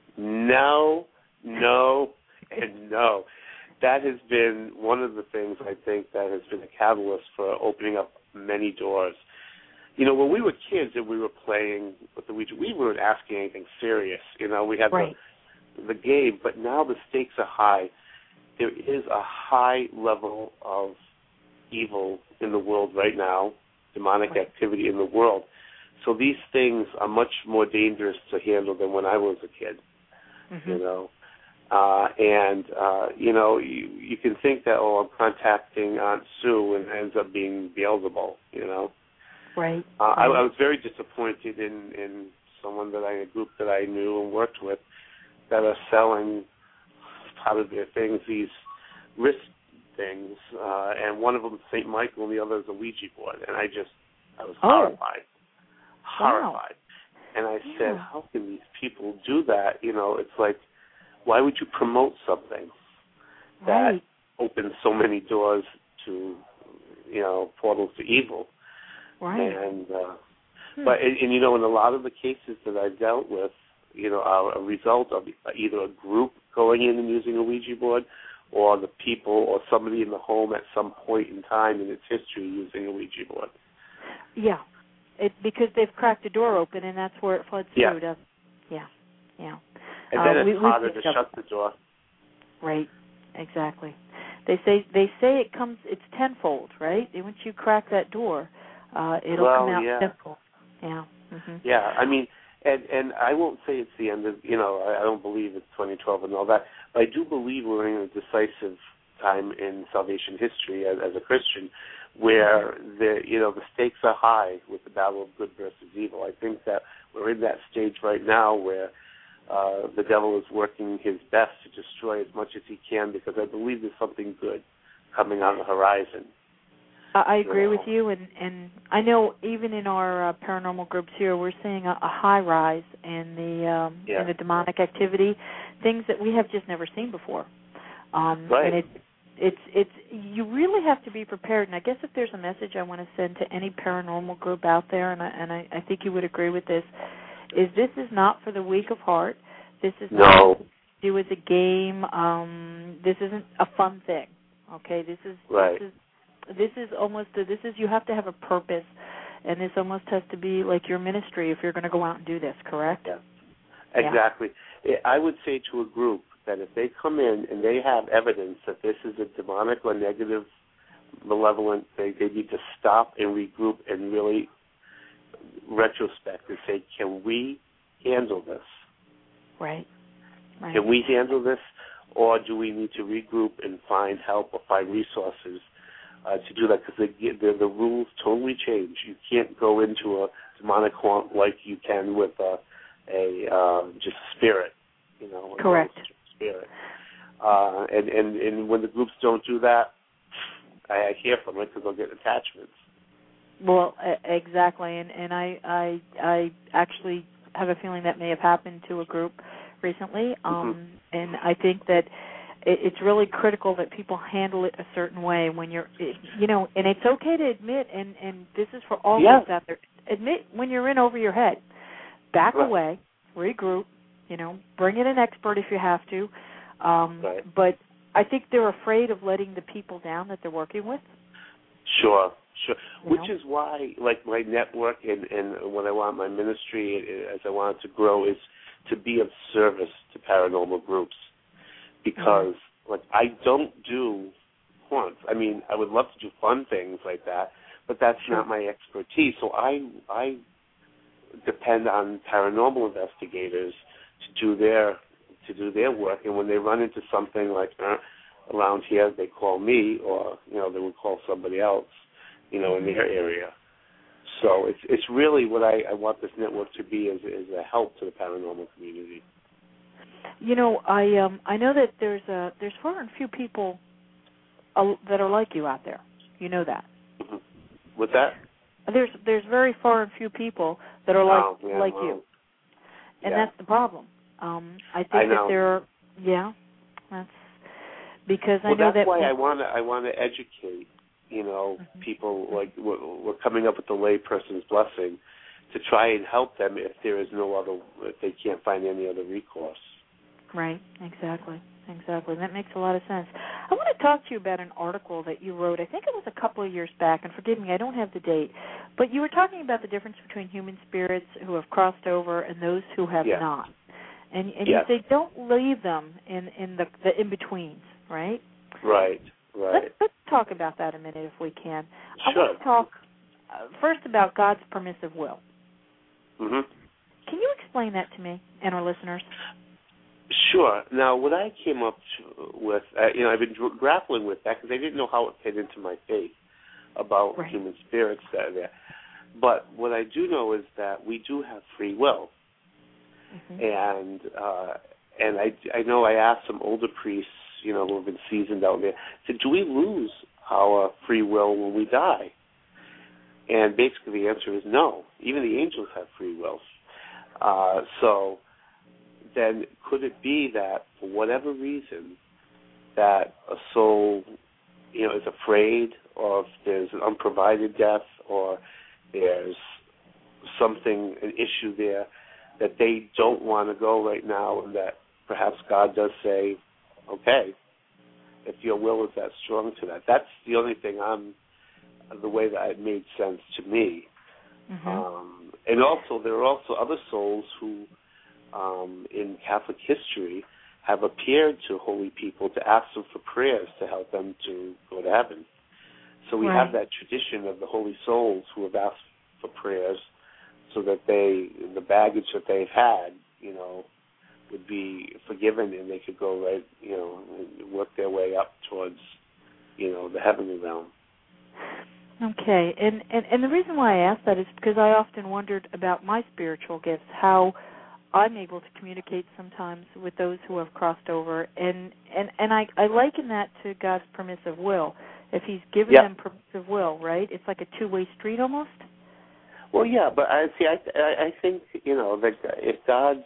No, no, and no. That has been one of the things I think that has been a catalyst for opening up many doors. You know, when we were kids and we were playing with the Ouija, we weren't asking anything serious. You know, we had right. the, the game, but now the stakes are high. There is a high level of evil in the world right now, demonic right. activity in the world. So these things are much more dangerous to handle than when I was a kid, mm-hmm. you know. Uh, and, uh, you know, you, you can think that, oh, I'm contacting Aunt Sue, and it ends up being Beelzebul, you know. Right. Uh, right. I, I was very disappointed in, in someone that I, a group that I knew and worked with that are selling part of their things, these wrist things, uh, and one of them is Saint Michael and the other is a Ouija board. And I just, I was oh. horrified. Horrified. Wow. And I yeah. said, how can these people do that? You know, it's like, why would you promote something that right. opens so many doors to, you know, portals to evil? Right. And uh, hmm. but and, and you know, in a lot of the cases that I've dealt with, you know, are a result of either a group going in and using a Ouija board, or the people or somebody in the home at some point in time in its history using a Ouija board. Yeah, it because they've cracked a door open and that's where it floods yeah. through. Doesn't Yeah, yeah. And then uh, it's we, harder to up. shut the door. Right, exactly. They say they say it comes. It's tenfold, right? Once you crack that door, uh, it'll well, come out yeah. tenfold. Yeah. Mm-hmm. Yeah, I mean, and and I won't say it's the end of. You know, I, I don't believe it's twenty twelve and all that. But I do believe we're in a decisive time in salvation history as, as a Christian, where the you know the stakes are high with the battle of good versus evil. I think that we're in that stage right now where uh, the devil is working his best to destroy as much as he can, because I believe there's something good coming on the horizon. I agree you know. with you, and, and I know even in our uh, paranormal groups here, we're seeing a, a high rise in the um, yeah. in the demonic activity, things that we have just never seen before. Um, right. And it, it's it's you really have to be prepared. And I guess if there's a message I want to send to any paranormal group out there, and I, and I, I think you would agree with this, is this is not for the weak of heart. This is no. not to do as a game. Um, this isn't a fun thing. Okay, this is right. this is this is almost a, this is you have to have a purpose, and this almost has to be like your ministry if you're going to go out and do this. Correct? Yeah. Exactly. Yeah. I would say to a group that if they come in and they have evidence that this is a demonic or negative, malevolent, they, they need to stop and regroup and really retrospect and say, can we handle this? Right. right. Can we handle this, or do we need to regroup and find help or find resources uh, to do that because the, the rules totally change. You can't go into a demonic haunt like you can with a, a uh, just spirit, you know. Correct. Spirit. Uh, and, and, and when the groups don't do that, I, I hear from it because they'll get attachments. Well, exactly, and and I, I I actually have a feeling that may have happened to a group recently, um, mm-hmm. and I think that it, it's really critical that people handle it a certain way when you're, you know, and it's okay to admit, and, and this is for all yes. of us out there, admit when you're in over your head, back right. away, regroup, you know, bring in an expert if you have to, um, right. but I think they're afraid of letting the people down that they're working with. Sure. Sure. You Which know? is why, like, my network and, and what I want my ministry, as I want it to grow, is to be of service to paranormal groups. Because, mm-hmm. like, I don't do haunts. I mean, I would love to do fun things like that, but that's sure. not my expertise. So I I depend on paranormal investigators to do their to do their work. And when they run into something like uh, around here, they call me, or you know, they would call somebody else, you know, in their area. So it's it's really what I, I want this network to be is is a help to the paranormal community. You know, I um I know that there's a there's far and few people uh, that are like you out there. You know that. Mm-hmm. What's that? There's there's very far and few people that are like oh, yeah, like well, you, and yeah. that's the problem. Um, I think I that know. there are yeah, that's because well, I know that's that why I want to I want to educate. You know, mm-hmm. people like we're, we're coming up with the layperson's blessing to try and help them if there is no other, if they can't find any other recourse. Right, exactly, exactly. That makes a lot of sense. I want to talk to you about an article that you wrote. I think it was a couple of years back, and forgive me, I don't have the date, but you were talking about the difference between human spirits who have crossed over and those who have yes. not. And, and yes. you say don't leave them in, in the, the in-betweens, right? Right. Right. Let's, let's talk about that a minute if we can. I sure. want to talk uh, first about God's permissive will. Mm-hmm. Can you explain that to me and our listeners? Sure. Now, what I came up to, with, uh, you know, I've been dr- grappling with that because I didn't know how it fit into my faith about right. human spirits that are there. But what I do know is that we do have free will. Mm-hmm. And uh, and I, I know I asked some older priests, you know, who have been seasoned out there, said, do we lose our free will when we die? And basically the answer is no. Even the angels have free will. Uh, so then could it be that for whatever reason that a soul, you know, is afraid, or if there's an unprovided death, or there's something, an issue there, that they don't want to go right now, and that perhaps God does say, okay, if your will is that strong to that. That's the only thing I'm, the way that it made sense to me. Mm-hmm. Um, and also, there are also other souls who, um, in Catholic history, have appeared to holy people to ask them for prayers to help them to go to heaven. So we right. have that tradition of the holy souls who have asked for prayers so that they, the baggage that they've had, you know, would be forgiven, and they could go right, you know, and work their way up towards, you know, the heavenly realm. Okay, and, and, and the reason why I asked that is because I often wondered about my spiritual gifts, how I'm able to communicate sometimes with those who have crossed over, and, and, and I, I liken that to God's permissive will. If he's given yep. them permissive will, right, it's like a two-way street almost? Well, yeah, but I see. I, I think, you know, that if God's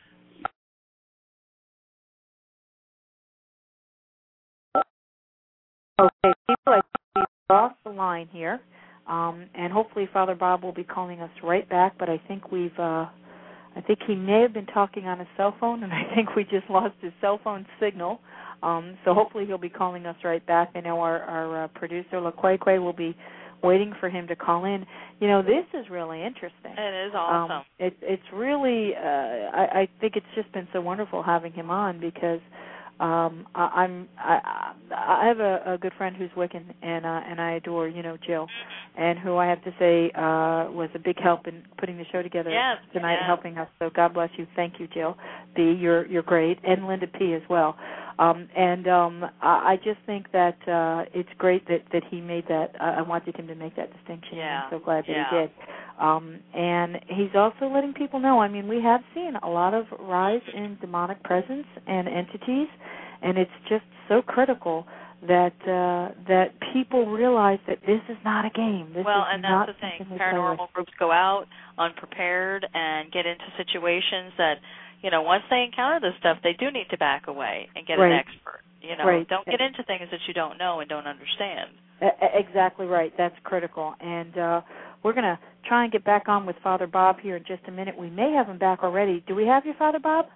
Okay, people, I think we've crossed the line here, um, and hopefully Father Bob will be calling us right back, but I think we've, uh, I think he may have been talking on his cell phone, and I think we just lost his cell phone signal, um, so hopefully he'll be calling us right back. I know our, our uh, producer, LaQuay will be waiting for him to call in. You know, this is really interesting. It is awesome. Um, it, it's really, uh, I, I think it's just been so wonderful having him on because Um, I, I'm I, I have a, a good friend who's Wiccan, and uh, and I adore you know Jill, and who I have to say uh, was a big help in putting the show together yes, tonight, yes. helping us. So God bless you. Thank you, Jill B. You're you're great, and Linda P. as well. Um, and um, I, I just think that uh, it's great that, that he made that. Uh, I wanted him to make that distinction. Yeah. I'm so glad that yeah. he did. Um, and he's also letting people know. I mean, we have seen a lot of rise in demonic presence and entities, and it's just so critical that uh, that people realize that this is not a game. This well, is and not that's the thing. something Paranormal groups go out unprepared and get into situations that, you know, once they encounter this stuff, they do need to back away and get right. an expert. You know, right. don't get into things that you don't know and don't understand. Exactly right. That's critical. And uh, we're going to try and get back on with Father Bob here in just a minute. We may have him back already. Do we have you, Father Bob?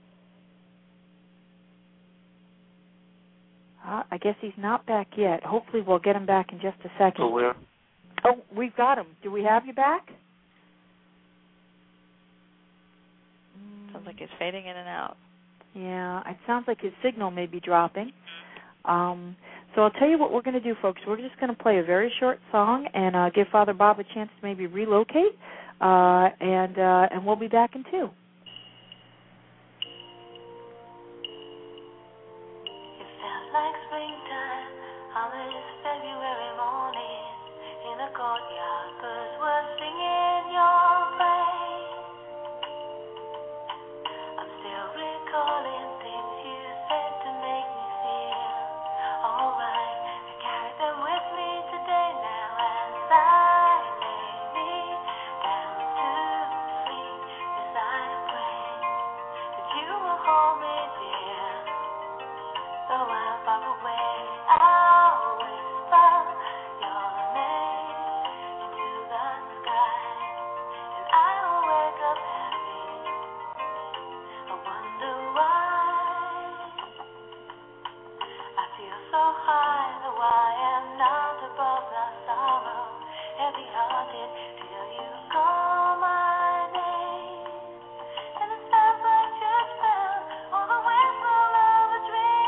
Uh, I guess he's not back yet. Hopefully we'll get him back in just a second. Oh, where? Oh, we've got him. Do we have you back? Sounds like it's fading in and out. Yeah, it sounds like his signal may be dropping. Um, so I'll tell you what we're going to do, folks. We're just going to play a very short song and uh, give Father Bob a chance to maybe relocate, uh, and uh, and we'll be back in two. Like springtime on this February morning in the courtyard, birds were singing your praise. I'm still recalling things you said to make me feel alright. I carry them with me today now as I lay me down to sleep. As I pray that you will hold me dear. Though I'm far away, I'll whisper your name into the sky, and I will wake up happy. I wonder why I feel so high, though I am not above the sorrow, heavy-hearted till you call my name, and it sounds like your spell or the whistle of a dream.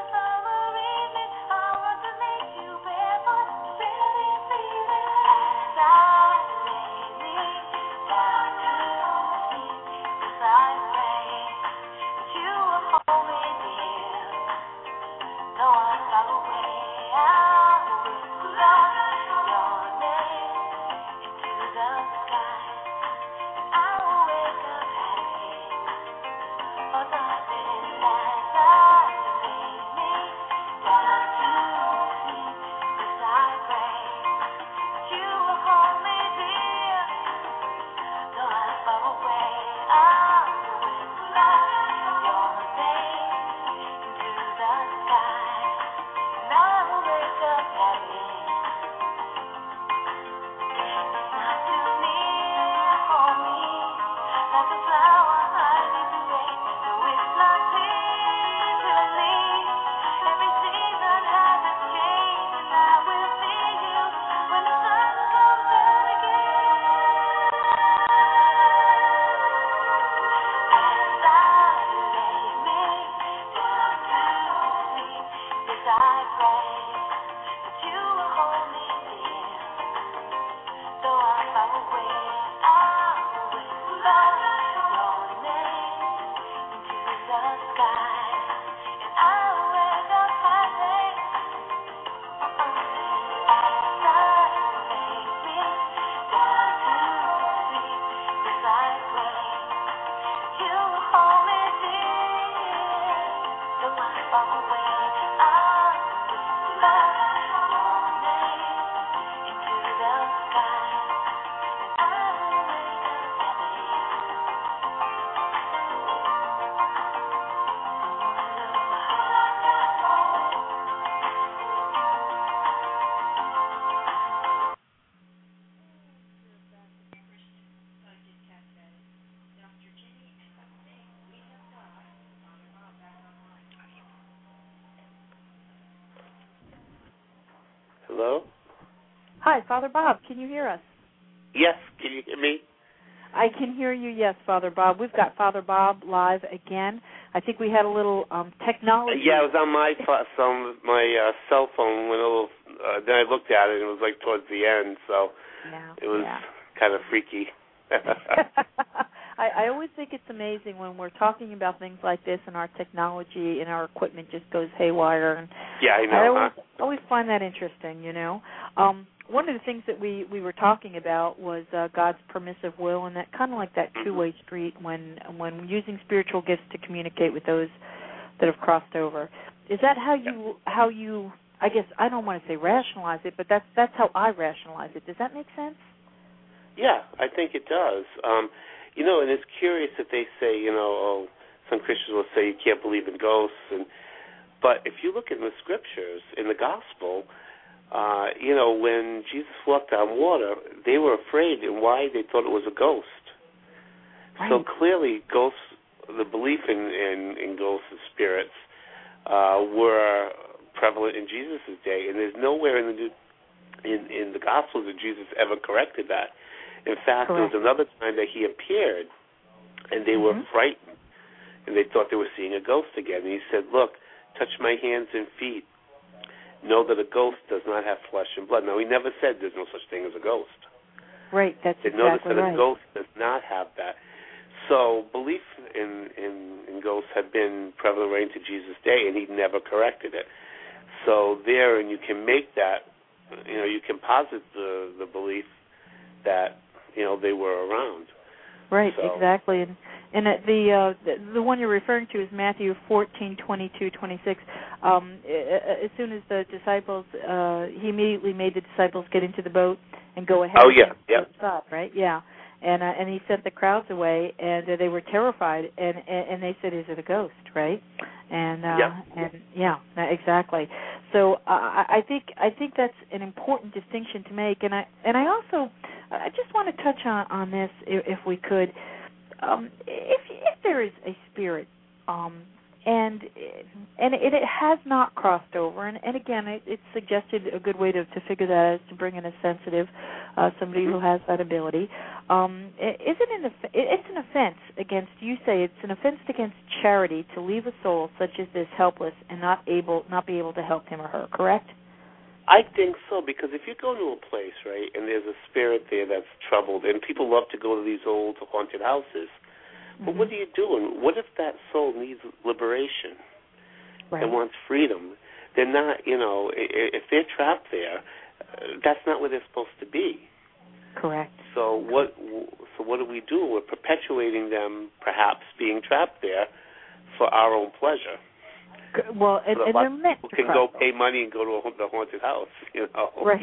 Hello? Hi, Father Bob. Can you hear us? Yes. Can you hear me? I can hear you, yes, Father Bob. We've got Father Bob live again. I think we had a little um, technology. Yeah, it was on my phone. My uh, cell phone went a little. Uh, then I looked at it, and it was like towards the end, so yeah, it was yeah. kind of freaky. I, I always think it's amazing when we're talking about things like this and our technology and our equipment just goes haywire. And yeah, I know. I always, huh? always find that interesting, you know. Um, one of the things that we, we were talking about was uh, God's permissive will, and that kind of like that two-way street when when using spiritual gifts to communicate with those that have crossed over. Is that how you how you? I guess I don't want to say rationalize it, but that's that's how I rationalize it. Does that make sense? Yeah, I think it does. Um, you know, and it's curious that they say, you know, oh, some Christians will say you can't believe in ghosts, and but if you look in the scriptures, in the gospel, uh, you know, when Jesus walked on water, they were afraid, and why? They thought it was a ghost. Right. So clearly, ghosts, the belief in, in, in ghosts and spirits uh, were prevalent in Jesus' day, and there's nowhere in the New, in, in the Gospels that Jesus ever corrected that. In fact, Correct. There was another time that he appeared, and they mm-hmm. were frightened, and they thought they were seeing a ghost again. And he said, look, touch my hands and feet. Know that a ghost does not have flesh and blood. Now, he never said there's no such thing as a ghost. Right, that's they exactly noticed that right. a ghost does not have that. So belief in, in, in ghosts had been prevalent right into Jesus' day, and he never corrected it. So there, and you can make that, you know, you can posit the, the belief that, you know, they were around. Right, so. exactly. And and the, uh, the the one you're referring to is Matthew fourteen, twenty-two, twenty-six. Um, as soon as the disciples, uh, he immediately made the disciples get into the boat and go ahead. Oh, yeah, yeah. Stop, right? Yeah. And uh, and he sent the crowds away, and uh, they were terrified, and, and and they said, "Is it a ghost?" Right? And uh, yep. and yeah, exactly. So uh, I think I think that's an important distinction to make, and I and I also I just want to touch on, on this if, if we could. Um, if if there is a spirit, um, and and it, it has not crossed over, and, and again, it, it's suggested a good way to, to figure that out is to bring in a sensitive, uh, somebody who has that ability. Um, is it an it's an offense against, you say it's an offense against charity to leave a soul such as this helpless and not able not be able to help him or her, correct? I think so, because if you go to a place, right, and there's a spirit there that's troubled, and people love to go to these old haunted houses, mm-hmm. but what are you doing? What if that soul needs liberation right. and wants freedom? They're not, you know, if they're trapped there, that's not where they're supposed to be. Correct. So what? So what do we do? We're perpetuating them, perhaps being trapped there, for our own pleasure. Well, and, so and they're meant to can go pay money and go to a, the haunted house, you know. Right.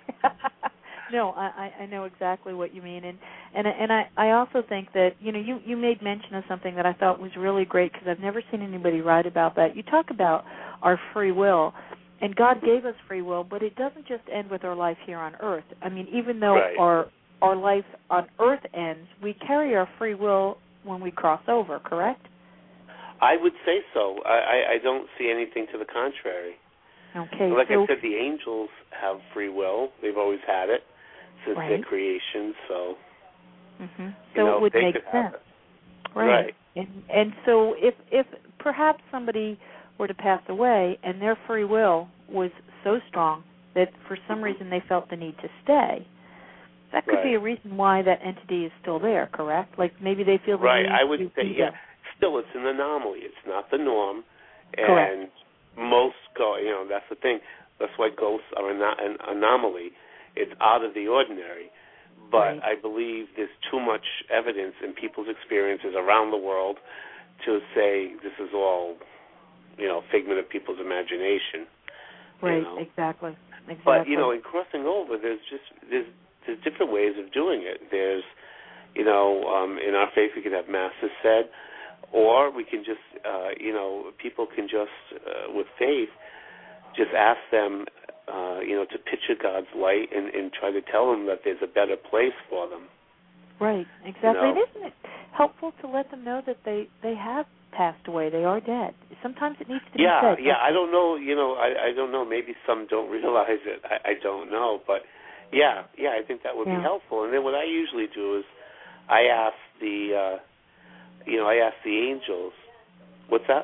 No, I, I know exactly what you mean, and and and I, I also think that you know you, you made mention of something that I thought was really great because I've never seen anybody write about that. You talk about our free will, and God gave us free will, but it doesn't just end with our life here on Earth. I mean, even though right. our our life on Earth ends, we carry our free will when we cross over. Correct? I would say so. I, I, I don't see anything to the contrary. Okay. Like so, I said, the angels have free will. They've always had it since right. their creation. So, mm-hmm. so you know, it would they make could sense, right? right. And and so if if perhaps somebody were to pass away and their free will was so strong that for some mm-hmm. reason they felt the need to stay, that could right. be a reason why that entity is still there. Correct? Like maybe they feel the right. need I would to say be yeah. there. Still, it's an anomaly. It's not the norm, and Correct. most go. You know, that's the thing. That's why ghosts are an, an anomaly. It's out of the ordinary. But right. I believe there's too much evidence in people's experiences around the world to say this is all, you know, figment of people's imagination. Right. You know? Exactly. Exactly. But you know, in crossing over, there's just there's there's different ways of doing it. There's, you know, um, in our faith we could have masses said. Or we can just, uh, you know, people can just, uh, with faith, just ask them, uh, you know, to picture God's light and, and try to tell them that there's a better place for them. Right, exactly. You know? And isn't it helpful to let them know that they, they have passed away, they are dead? Sometimes it needs to yeah, be said. Yeah, yeah. I don't know, you know, I, I don't know. Maybe some don't realize it. I, I don't know. But, yeah, yeah, I think that would yeah. be helpful. And then what I usually do is I ask the... Uh, You know, I ask the angels. What's that?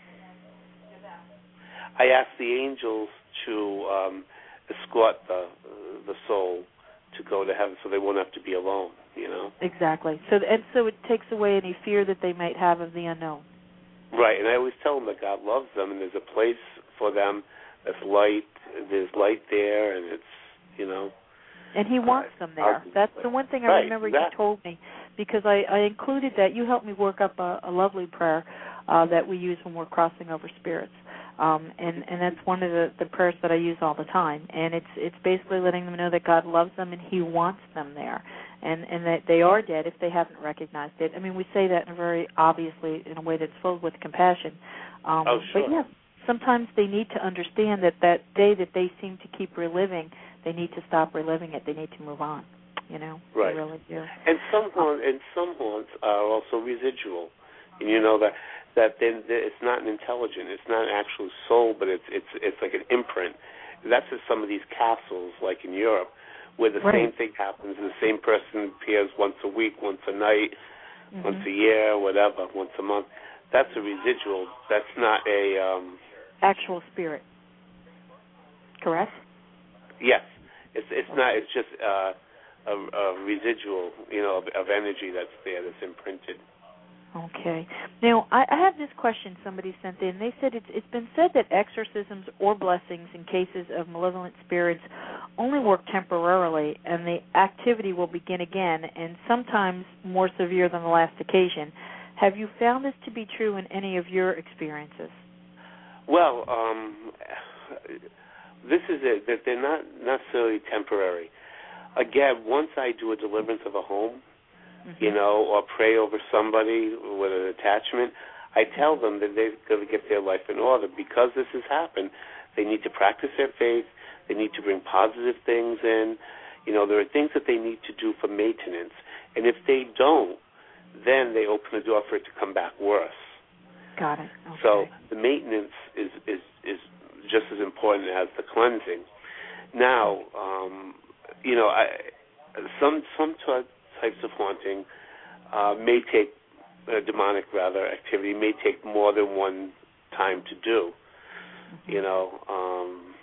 I ask the angels to um, escort the the soul to go to heaven, so they won't have to be alone. you know. Exactly. So and so it takes away any fear that they might have of the unknown. Right, and I always tell them that God loves them, and there's a place for them that's light. There's light there, and it's, you know. And He wants uh, them there. That's the one thing I right, remember exactly. you told me, because I, I included that. You helped me work up a, a lovely prayer uh, that we use when we're crossing over spirits. Um, and, and that's one of the, the prayers that I use all the time. And it's it's basically letting them know that God loves them and He wants them there, and, and that they are dead if they haven't recognized it. I mean, we say that in a very obviously, in a way that's filled with compassion. Um, oh, sure. But, yeah, sometimes they need to understand that that day that they seem to keep reliving, they need to stop reliving it. They need to move on, you know. Right. They really do. And some, haunt, and some haunts are also residual. And you know that that then it's not an intelligent, it's not an actual soul, but it's it's it's like an imprint. That's in some of these castles, like in Europe, where the right. same thing happens, and the same person appears once a week, once a night, mm-hmm. once a year, whatever, once a month. That's a residual. That's not a um, actual spirit. Correct? Yes, it's it's not. It's just uh, a, a residual, you know, of, of energy that's there, that's imprinted. Okay. Now, I, I have this question somebody sent in. They said it's, it's been said that exorcisms or blessings in cases of malevolent spirits only work temporarily, and the activity will begin again, and sometimes more severe than the last occasion. Have you found this to be true in any of your experiences? Well, um, this is it, that they're not necessarily temporary. Again, once I do a deliverance of a home, mm-hmm. you know, or pray over somebody with an attachment, I tell them that they've got to get their life in order. Because this has happened, they need to practice their faith. They need to bring positive things in. You know, there are things that they need to do for maintenance. And if they don't, then they open the door for it to come back worse. Got it. Okay. So the maintenance is, is, is just as important as the cleansing. Now, um, you know, I, some some t- types of haunting uh, may take, uh, demonic rather, activity may take more than one time to do, mm-hmm. you know, um,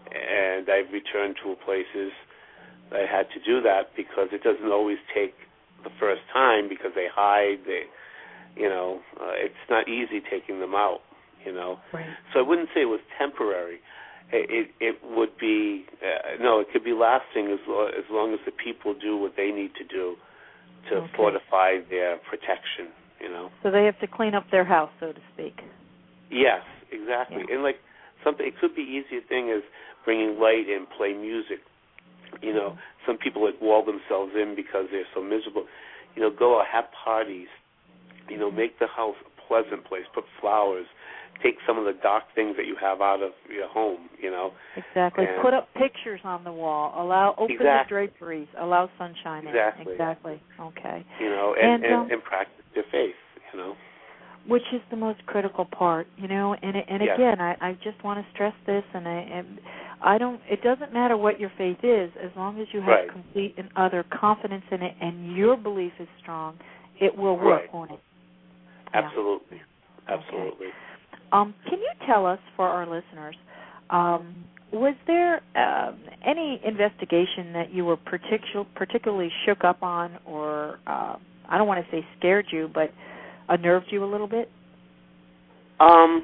and I've returned to places that I had to do that because it doesn't always take the first time because they hide, they, you know, uh, it's not easy taking them out, you know. Right. So I wouldn't say it was temporary. It it, it would be, uh, no, it could be lasting as, lo- as long as the people do what they need to do to okay. fortify their protection, you know. So they have to clean up their house, so to speak. Yes, exactly. Yeah. And like something, it could be easier thing as bringing light and play music. You know, mm-hmm. some people like wall themselves in because they're so miserable. You know, go out, have parties. You know, make the house a pleasant place. Put flowers. Take some of the dark things that you have out of your home. You know. Exactly. And put up pictures on the wall. Allow open exactly. the draperies. Allow sunshine exactly. in. Exactly. Okay. You know, and and, and, um, and practice their faith. You know. Which is the most critical part, you know, and and yes. again, I, I just want to stress this, and I and I don't. It doesn't matter what your faith is, as long as you have right. complete and utter confidence in it, and your belief is strong, it will work, right. won't it? Absolutely, yeah. absolutely. Okay. Um, can you tell us, for our listeners, um, was there um, any investigation that you were particu- particularly shook up on, or uh, I don't want to say scared you, but unnerved you a little bit? Um,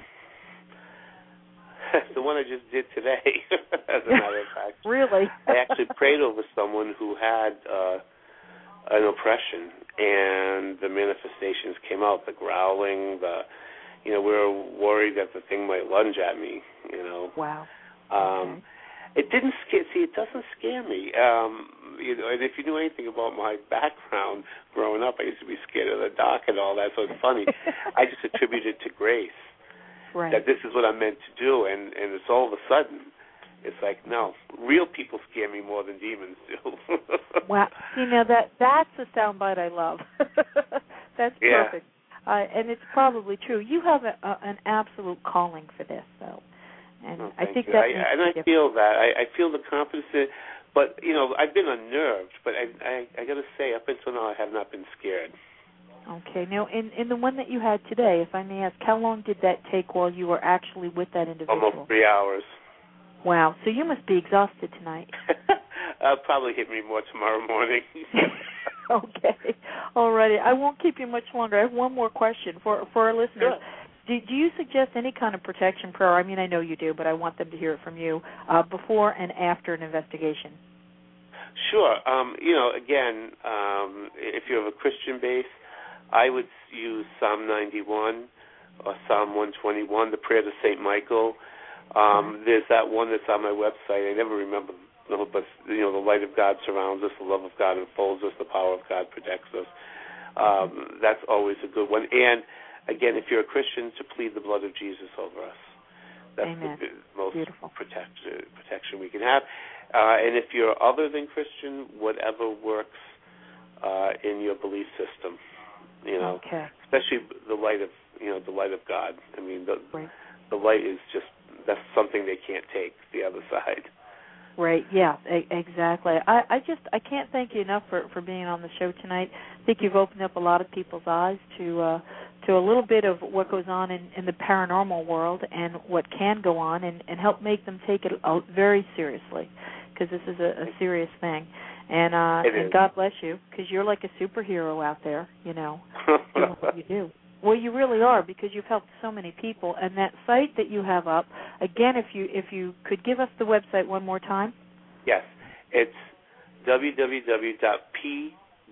the one I just did today, as a matter of fact. Really? I actually prayed over someone who had uh, an oppression, and the manifestations came out, the growling, the, you know, we were worried that the thing might lunge at me, you know. Wow. Um, okay. It didn't scare, see, it doesn't scare me. Um, you know, and if you knew anything about my background growing up, I used to be scared of the dark and all that, so it's funny. I just attribute it to grace, right. that this is what I'm meant to do, and, and it's all of a sudden, it's like, no, real people scare me more than demons do. Wow. See, now that, that's a soundbite I love. That's yeah. perfect. Uh, and it's probably true. You have a, a, an absolute calling for this, though. And oh, I think you. that I, makes and a I difference. feel that. I, I feel the confidence in it. But, you know, I've been unnerved, but I I, I got to say, up until now, I have not been scared. Okay. Now, in, in the one that you had today, if I may ask, how long did that take while you were actually with that individual? Almost three hours. Wow. So you must be exhausted tonight. uh, probably hit me more tomorrow morning. Okay. All righty. I won't keep you much longer. I have one more question for for our listeners. Sure. Do, do you suggest any kind of protection prayer? I mean, I know you do, but I want them to hear it from you uh, before and after an investigation. Sure. Um, you know, again, um, if you have a Christian base, I would use Psalm ninety-one or Psalm one twenty-one, the prayer to Saint Michael. Um, there's that one that's on my website. I never remember, but, you know, the light of God surrounds us, the love of God enfolds us, the power of God protects us. Um, that's always a good one. And, again, if you're a Christian, to plead the blood of Jesus over us. That's Amen. the most Beautiful. protect, protection we can have. Uh, and if you're other than Christian, whatever works uh, in your belief system, you know, okay. especially the light of, you know, the light of God. I mean, the right. the light is just, that's something they can't take, the other side. Right, yeah, e- exactly. I, I just, I can't thank you enough for, for being on the show tonight. I think you've opened up a lot of people's eyes to uh, to a little bit of what goes on in, in the paranormal world and what can go on, and, and help make them take it out very seriously, because this is a, a serious thing. And uh, It and is. God bless you, because you're like a superhero out there, you know, doing what you do. Well, you really are, because you've helped so many people. And that site that you have up, again, if you if you could give us the website one more time. Yes, it's w w w dot p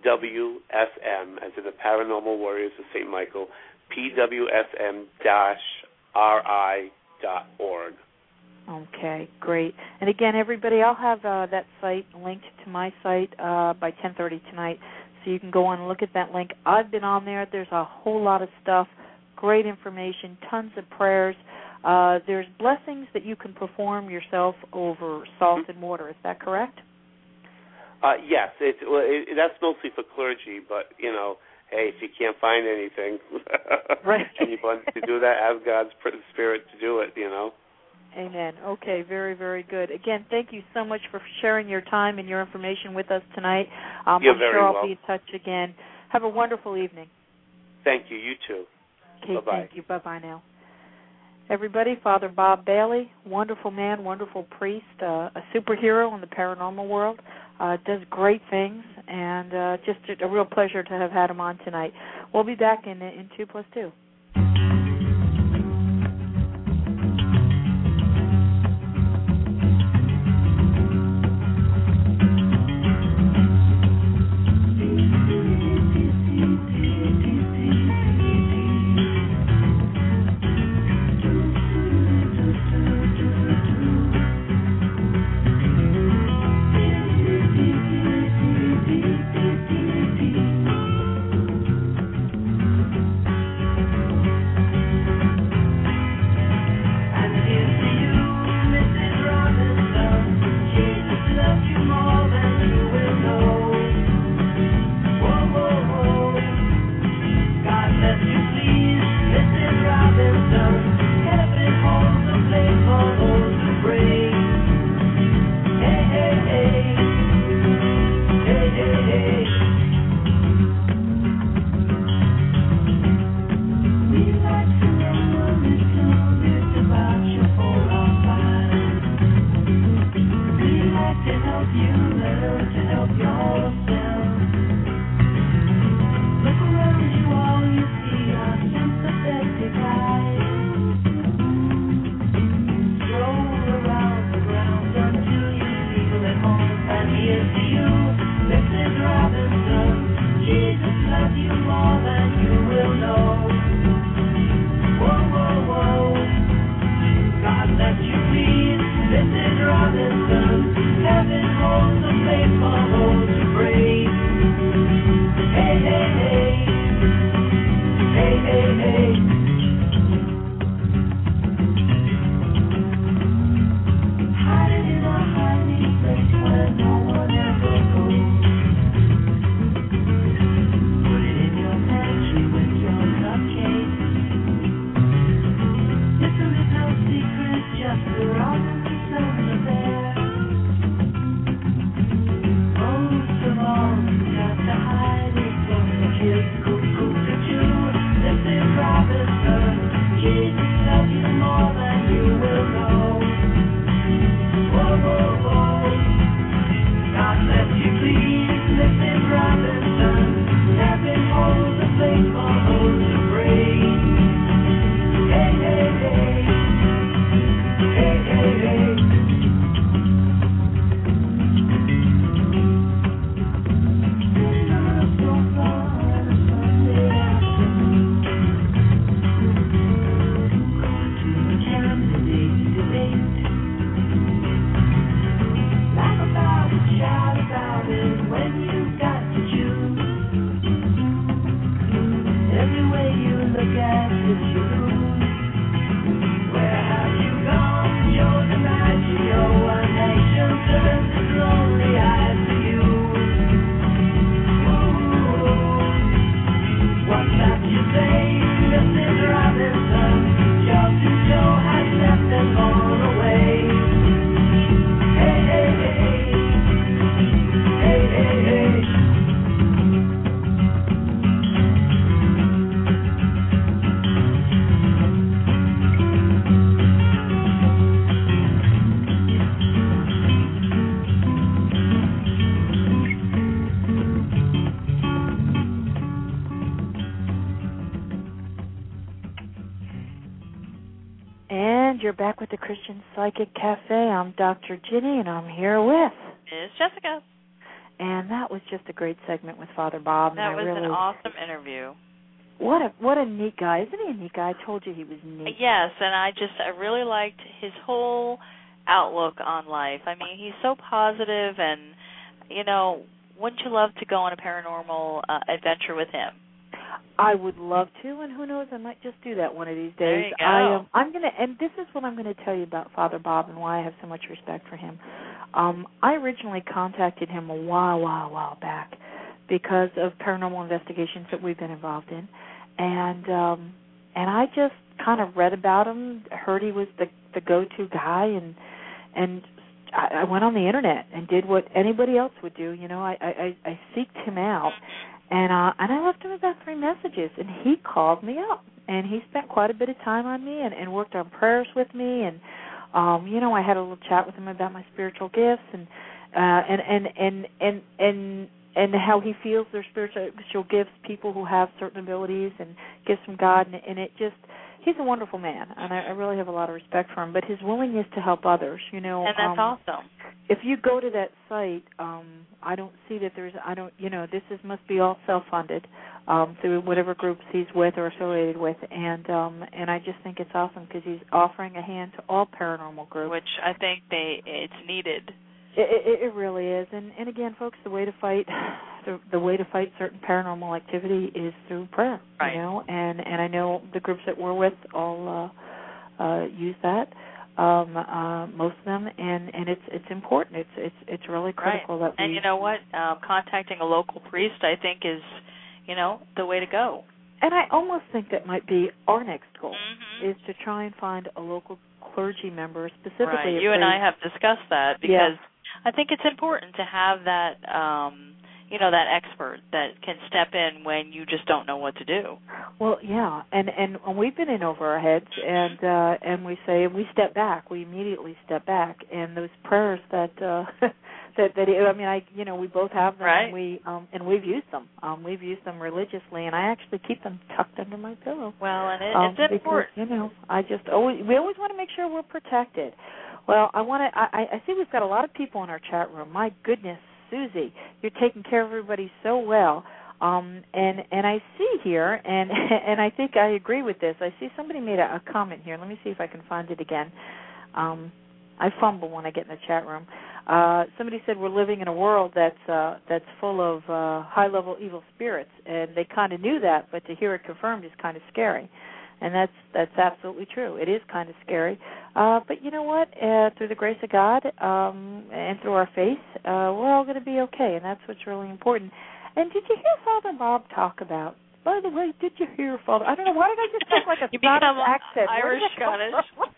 w s m, as in the Paranormal Warriors of Saint Michael, p w s m dash r i dot org. Okay, great. And again, everybody, I'll have uh, that site linked to my site uh, by ten thirty tonight, so you can go on and look at that link. I've been on there. There's a whole lot of stuff, great information, tons of prayers. Uh, there's blessings that you can perform yourself over salt and water. Is that correct? Uh, yes, it's, well, it, that's mostly for clergy, but, you know, hey, if you can't find anything, right. and you want to do that, ask God's Spirit to do it, you know. Amen. Okay, very, very good. Again, thank you so much for sharing your time and your information with us tonight. Um, You're I'm very sure I'll welcome. be in touch again. Have a wonderful evening. Thank you. You too. Okay, Bye-bye. thank you. Bye-bye now. Everybody, Father Bob Bailey, wonderful man, wonderful priest, uh, a superhero in the paranormal world, uh, does great things, and uh, just a, a real pleasure to have had him on tonight. We'll be back in in two plus two. And you're back with the Christian Psychic Cafe. I'm Doctor Ginny, and I'm here with Miss Jessica. And that was just a great segment with Father Bob. That and was I really, an awesome interview. What a what a neat guy. Isn't he a neat guy? I told you he was neat. Yes, and I just I really liked his whole outlook on life. I mean, he's so positive, and, you know, wouldn't you love to go on a paranormal uh, adventure with him? I would love to, and who knows, I might just do that one of these days. There you go. I, um, I'm gonna, and this is what I'm going to tell you about Father Bob and why I have so much respect for him. Um, I originally contacted him a while, while, while back because of paranormal investigations that we've been involved in, and um, and I just kind of read about him, heard he was the the go-to guy, and and I, I went on the internet and did what anybody else would do. You know, I I, I seeked him out. And uh, and I left him about three messages, and he called me up, and he spent quite a bit of time on me and, and worked on prayers with me, and um, you know, I had a little chat with him about my spiritual gifts, and uh, and, and and and and and how he feels their spiritual gifts, people who have certain abilities and gifts from God, and, and it just. He's a wonderful man, and I, I really have a lot of respect for him. But his willingness to help others, you know, and that's um, awesome. If you go to that site, um, I don't see that there's, I don't, you know, this is must be all self-funded um, through whatever groups he's with or affiliated with, and um, and I just think it's awesome because he's offering a hand to all paranormal groups, which I think they it's needed. It, it, it really is, and and again, folks, the way to fight the, the way to fight certain paranormal activity is through prayer, right. you know, and and I know the groups that we're with all uh, uh, use that, um, uh, most of them, and, and it's it's important. It's it's it's really critical right. that we. And you know what, um, contacting a local priest, I think, is you know the way to go. And I almost think that might be our next goal mm-hmm. is to try and find a local clergy member specifically. Right. You and I have discussed that because. Yeah. I think it's important to have that, um, you know, that expert that can step in when you just don't know what to do. Well, yeah, and and we've been in over our heads, and uh, and we say we step back. We immediately step back, and those prayers that uh, that that I mean, I you know, we both have them, right. and we um, and we've used them. Um, we've used them religiously, and I actually keep them tucked under my pillow. Well, and it, um, it's because, important. You know, I just always we always want to make sure we're protected. Well, I want to. I, I see we've got a lot of people in our chat room. My goodness, Susie, you're taking care of everybody so well. Um, and and I see here, and and I think I agree with this. I see somebody made a, a comment here. Let me see if I can find it again. Um, I fumble when I get in the chat room. Uh, somebody said we're living in a world that's uh, that's full of uh, high-level evil spirits, and they kind of knew that, but to hear it confirmed is kind of scary. And that's that's absolutely true. It is kind of scary. Uh, but you know what? Uh, through the grace of God um, and through our faith, uh, we're all going to be okay, and that's what's really important. And did you hear Father Bob talk about? By the way, did you hear Father? I don't know. Why did I just talk like a you Scottish accent? Irish Scottish.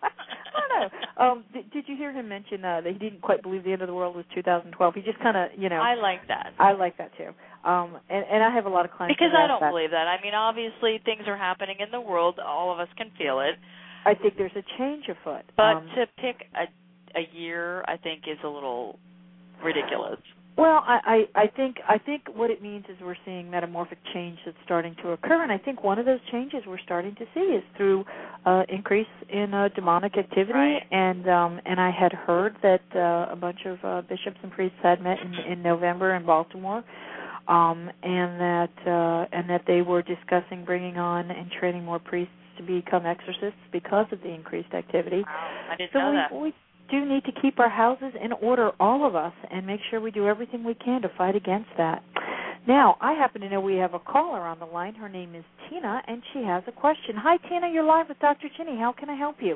I don't know. Um, did, did you hear him mention uh, that he didn't quite believe the end of the world was two thousand twelve? He just kind of, you know. I like that. I like that too. Um, and, and I have a lot of clients. Because I don't that. believe that. I mean, obviously things are happening in the world. All of us can feel it. I think there's a change afoot. But um, to pick a a year, I think, is a little ridiculous. Well, I, I, I think I think what it means is we're seeing metamorphic change that's starting to occur, and I think one of those changes we're starting to see is through uh, increase in uh, demonic activity. Right. And um, and I had heard that uh, a bunch of uh, bishops and priests had met in, in November in Baltimore, um, and that uh, and that they were discussing bringing on and training more priests to become exorcists because of the increased activity. Wow, I didn't so know we, that. We, do need to keep our houses in order, all of us, and make sure we do everything we can to fight against that. Now, I happen to know we have a caller on the line. Her name is Tina, and she has a question. Hi, Tina. You're live with Doctor Ginny. How can I help you?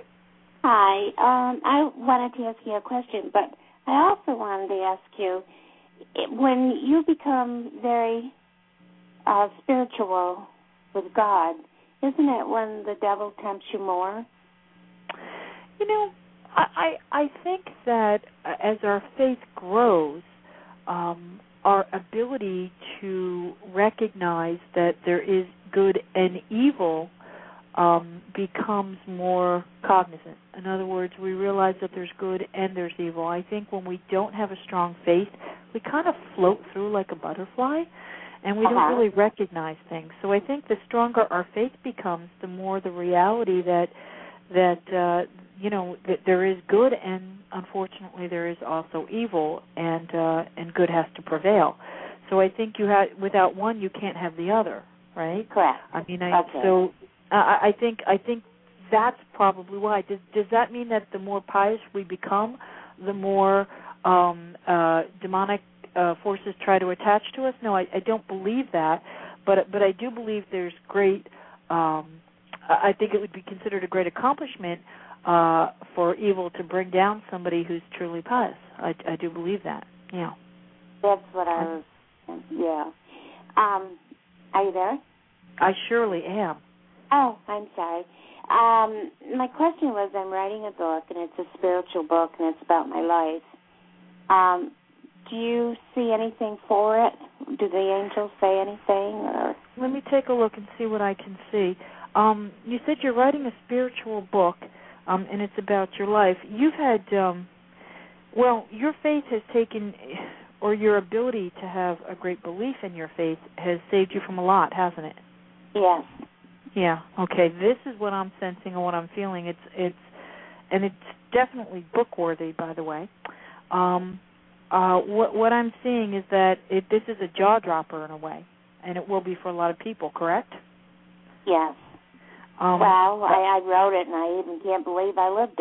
Hi. Um, I wanted to ask you a question, but I also wanted to ask you, when you become very uh, spiritual with God, isn't it when the devil tempts you more? You know, I, I think that as our faith grows, um, our ability to recognize that there is good and evil um, becomes more cognizant. In other words, we realize that there's good and there's evil. I think when we don't have a strong faith, we kind of float through like a butterfly, and we uh-huh. don't really recognize things. So I think the stronger our faith becomes, the more the reality that that uh, you know that there is good, and unfortunately there is also evil, and uh, and good has to prevail. So I think you have without one you can't have the other, right? Correct. I mean, I, okay. so uh, I think I think that's probably why. Does does that mean that the more pious we become, the more um, uh, demonic uh, forces try to attach to us? No, I, I don't believe that, but but I do believe there's great. Um, I think it would be considered a great accomplishment uh, for evil to bring down somebody who's truly pious. I, I do believe that. Yeah. That's what I was. Yeah. Um, are you there? I surely am. Oh, I'm sorry. Um, my question was, I'm writing a book, and it's a spiritual book, and it's about my life. Um, do you see anything for it? Do the angels say anything? Or? Let me take a look and see what I can see. Um, you said you're writing a spiritual book, um, and it's about your life. You've had, um, well, your faith has taken, or your ability to have a great belief in your faith has saved you from a lot, hasn't it? Yes. Yeah. Okay. This is what I'm sensing and what I'm feeling. It's it's, and it's definitely book worthy, by the way. Um, uh, what what I'm seeing is that it, this is a jaw dropper in a way, and it will be for a lot of people. Correct? Yes. Um, well, I, I wrote it, and I even can't believe I lived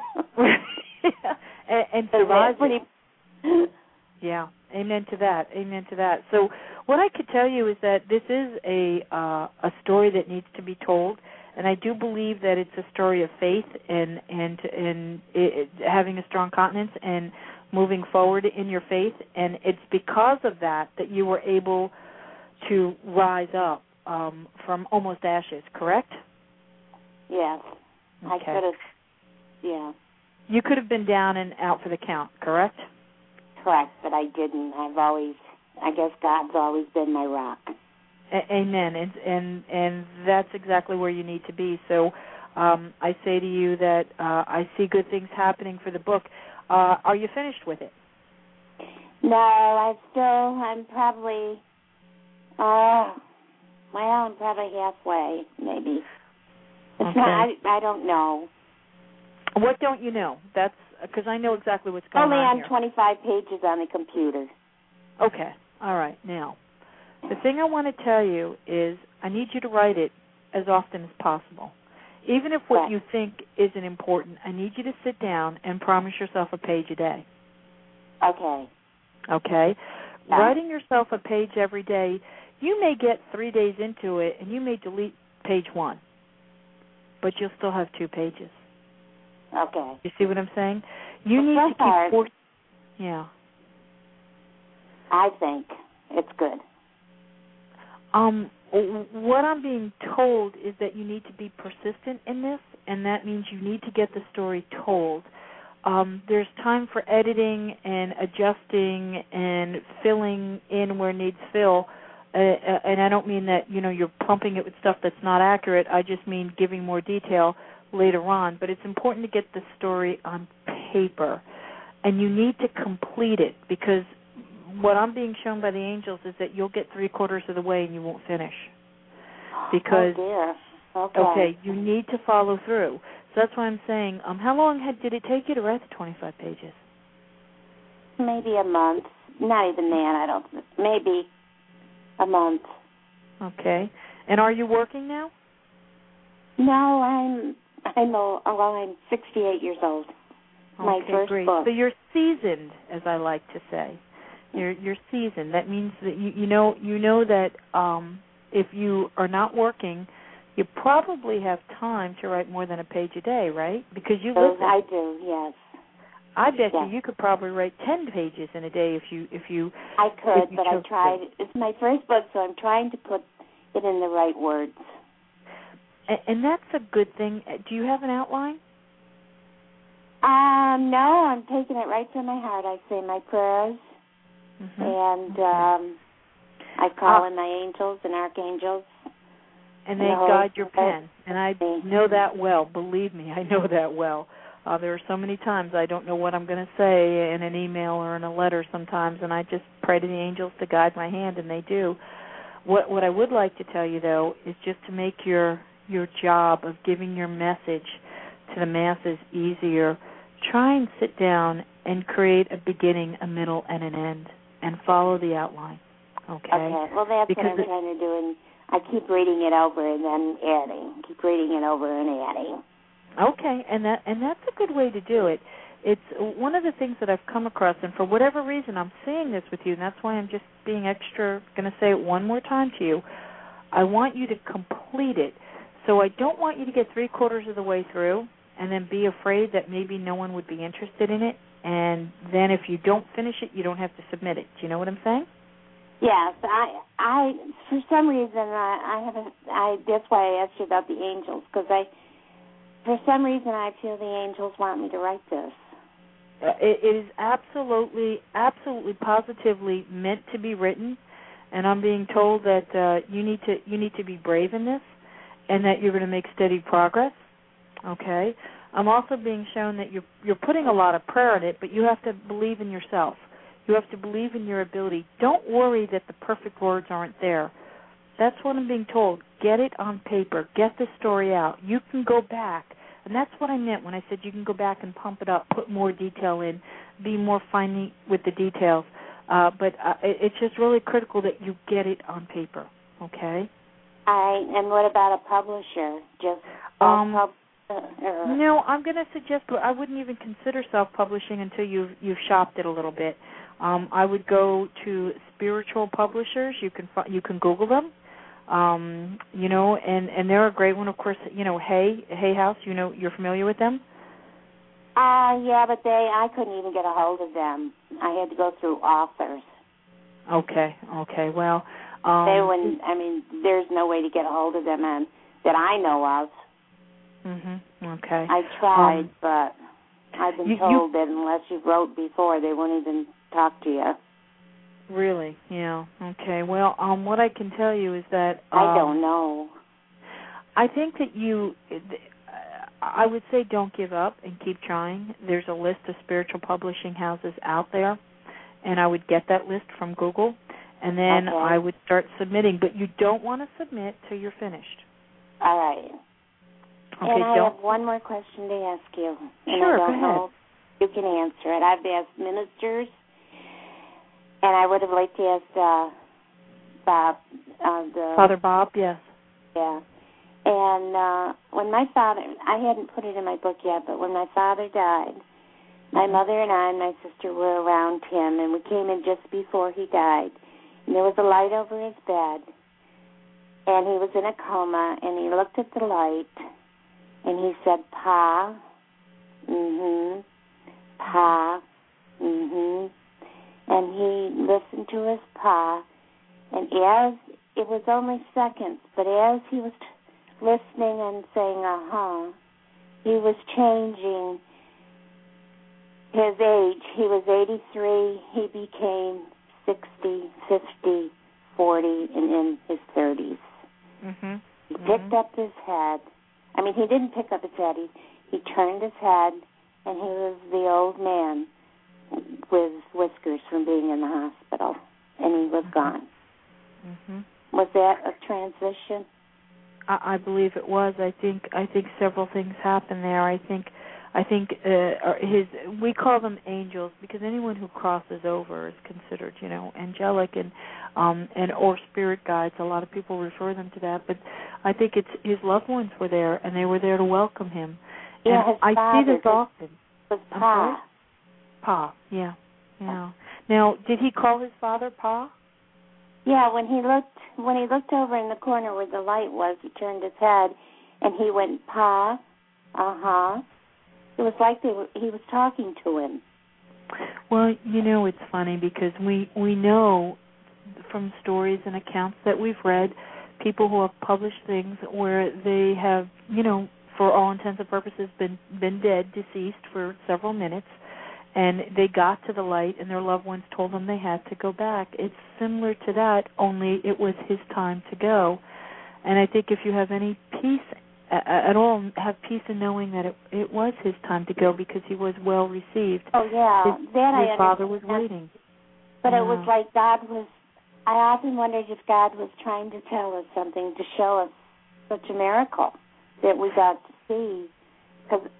it. and and survived it. Yeah. Amen to that. Amen to that. So what I could tell you is that this is a uh, a story that needs to be told, and I do believe that it's a story of faith and and and it, having a strong continence and moving forward in your faith. And it's because of that that you were able to rise up um, from almost ashes. Correct? Yes. Okay. I could have. Yeah. You could have been down and out for the count. Correct? Correct, but I didn't. I've always, I guess God's always been my rock. A- amen, and, and and that's exactly where you need to be. So um, I say to you that uh, I see good things happening for the book. Uh, are you finished with it? No, I still, I'm probably, uh, well, I'm probably halfway, maybe. It's Okay. not, I, I don't know. What don't you know? That's because I know exactly what's going Only on on here. twenty-five pages on the computer. Okay. All right. Now, the thing I want to tell you is I need you to write it as often as possible. Even if what Right. you think isn't important, I need you to sit down and promise yourself a page a day. Okay. Okay? Yeah. Writing yourself a page every day, you may get three days into it and you may delete page one, but you'll still have two pages. Okay. You see what I'm saying? You It's need so to keep hard. forcing. Yeah. I think it's good. Um, what I'm being told is that you need to be persistent in this, and that means you need to get the story told. Um, there's time for editing and adjusting and filling in where needs fill. Uh, and I don't mean that, you know, you're pumping it with stuff that's not accurate. I just mean giving more detail later on. But it's important to get the story on paper. And you need to complete it, because what I'm being shown by the angels is that you'll get three-quarters of the way and you won't finish. Because, oh, dear. Okay. okay, you need to follow through. So that's why I'm saying, um, how long had, did it take you to write the twenty-five pages? Maybe a month. Not even that, I don't, maybe a month. Okay. And are you working now? No, I'm, I'm, a, well, I'm sixty-eight years old. My Okay, first great. book. So you're seasoned, as I like to say. You're you're seasoned. That means that you, you know you know that um, if you are not working, you probably have time to write more than a page a day, right? Because you Those listen. I do, yes. I bet yes. you you could probably write ten pages in a day if you if you. I could, if you but I chose tried. to. It's my first book, so I'm trying to put it in the right words. And, and that's a good thing. Do you have an outline? Um, no, I'm taking it right from my heart. I say my prayers, Mm-hmm. and okay. um, I call uh, in my angels and archangels. And and they the guide your Spirit. pen. And I know that well. Believe me, I know that well. Uh, there are so many times I don't know what I'm going to say in an email or in a letter sometimes, and I just pray to the angels to guide my hand, and they do. What what I would like to tell you, though, is just to make your your job of giving your message to the masses easier, try and sit down and create a beginning, a middle, and an end, and follow the outline. Okay? Okay. Well, that's because what I'm it, trying to do, and I keep reading it over and then adding. Keep reading it over and adding. Okay, and that and that's a good way to do it. It's one of the things that I've come across, and for whatever reason, I'm seeing this with you, and that's why I'm just being extra, going to say it one more time to you. I want you to complete it. So I don't want you to get three-quarters of the way through and then be afraid that maybe no one would be interested in it, and then if you don't finish it, you don't have to submit it. Do you know what I'm saying? Yes, I, I, for some reason, I, I have a, I, that's why I asked you about the angels, because I, for some reason, I feel the angels want me to write this. Uh, it, it is absolutely, absolutely, positively meant to be written, and I'm being told that uh, you need to, you need to be brave in this, and that you're going to make steady progress. Okay. I'm also being shown that you're you're putting a lot of prayer in it, but you have to believe in yourself. You have to believe in your ability. Don't worry that the perfect words aren't there. That's what I'm being told. Get it on paper. Get the story out. You can go back. And that's what I meant when I said you can go back and pump it up, put more detail in, be more fine with the details. Uh, but uh, it, it's just really critical that you get it on paper, okay? I, and what about a publisher? Just um, pub- uh, No, I'm going to suggest I wouldn't even consider self-publishing until you've, you've shopped it a little bit. Um, I would go to spiritual publishers. You can you can Google them, um, you know, and, and they're a great one. Of course, you know, Hay Hay House. You know, you're familiar with them. Uh, yeah, but they I couldn't even get a hold of them. I had to go through authors. Okay, okay. Well, um, they wouldn't. I mean, there's no way to get a hold of them, and that I know of. Mhm. Okay. I tried, um, but I've been you, told you, that unless you've wrote before, they won't even talk to you. Really? Yeah. Okay. Well, um, what I can tell you is that um, I don't know. I think that you, I would say, don't give up and keep trying. There's a list of spiritual publishing houses out there, and I would get that list from Google, and then okay. I would start submitting. But you don't want to submit till you're finished. All right. Okay, and I don't... have one more question to ask you. And sure, I don't go know ahead. if you can answer it. I've asked ministers, and I would have liked to ask uh, Bob. Uh, the, Father Bob, yes. Yeah. And uh, when my father, I hadn't put it in my book yet, but when my father died, my mm-hmm. mother and I and my sister were around him, and we came in just before he died. And there was a light over his bed, and he was in a coma, and he looked at the light, and he said, Pa, mm-hmm, Pa, mm-hmm. And he listened to his Pa, and as, it was only seconds, but as he was t- listening and saying, uh-huh, he was changing his age. He was eighty-three, he became sixty, fifty, forty, and in his thirties. Mm-hmm. He picked mm-hmm. up his head. I mean, he didn't pick up his head. He, he turned his head, and he was the old man with whiskers from being in the hospital, and he was mm-hmm. gone. Mm-hmm. Was that a transition? I, I believe it was. I think I think several things happened there. I think I think uh, his we call them angels because anyone who crosses over is considered, you know, angelic and um, and or spirit guides. A lot of people refer them to that, but I think it's his loved ones were there, and they were there to welcome him. Yeah, and his I father, see this often. Was Pa. Pa, yeah, yeah. Now, did he call his father Pa? Yeah, when he looked when he looked over in the corner where the light was, he turned his head, and he went, Pa, uh-huh. It was like they were, he was talking to him. Well, you know, it's funny because we, we know from stories and accounts that we've read, people who have published things where they have, you know, for all intents and purposes, been, been dead, deceased for several minutes, and they got to the light and their loved ones told them they had to go back. It's similar to that, only it was his time to go. And I think if you have any peace at all, have peace in knowing that it, it was his time to go because he was well received. Oh, yeah. His, that his I father was understand. waiting. But yeah. it was like God was, I often wondered if God was trying to tell us something, to show us such a miracle that we got to see. Because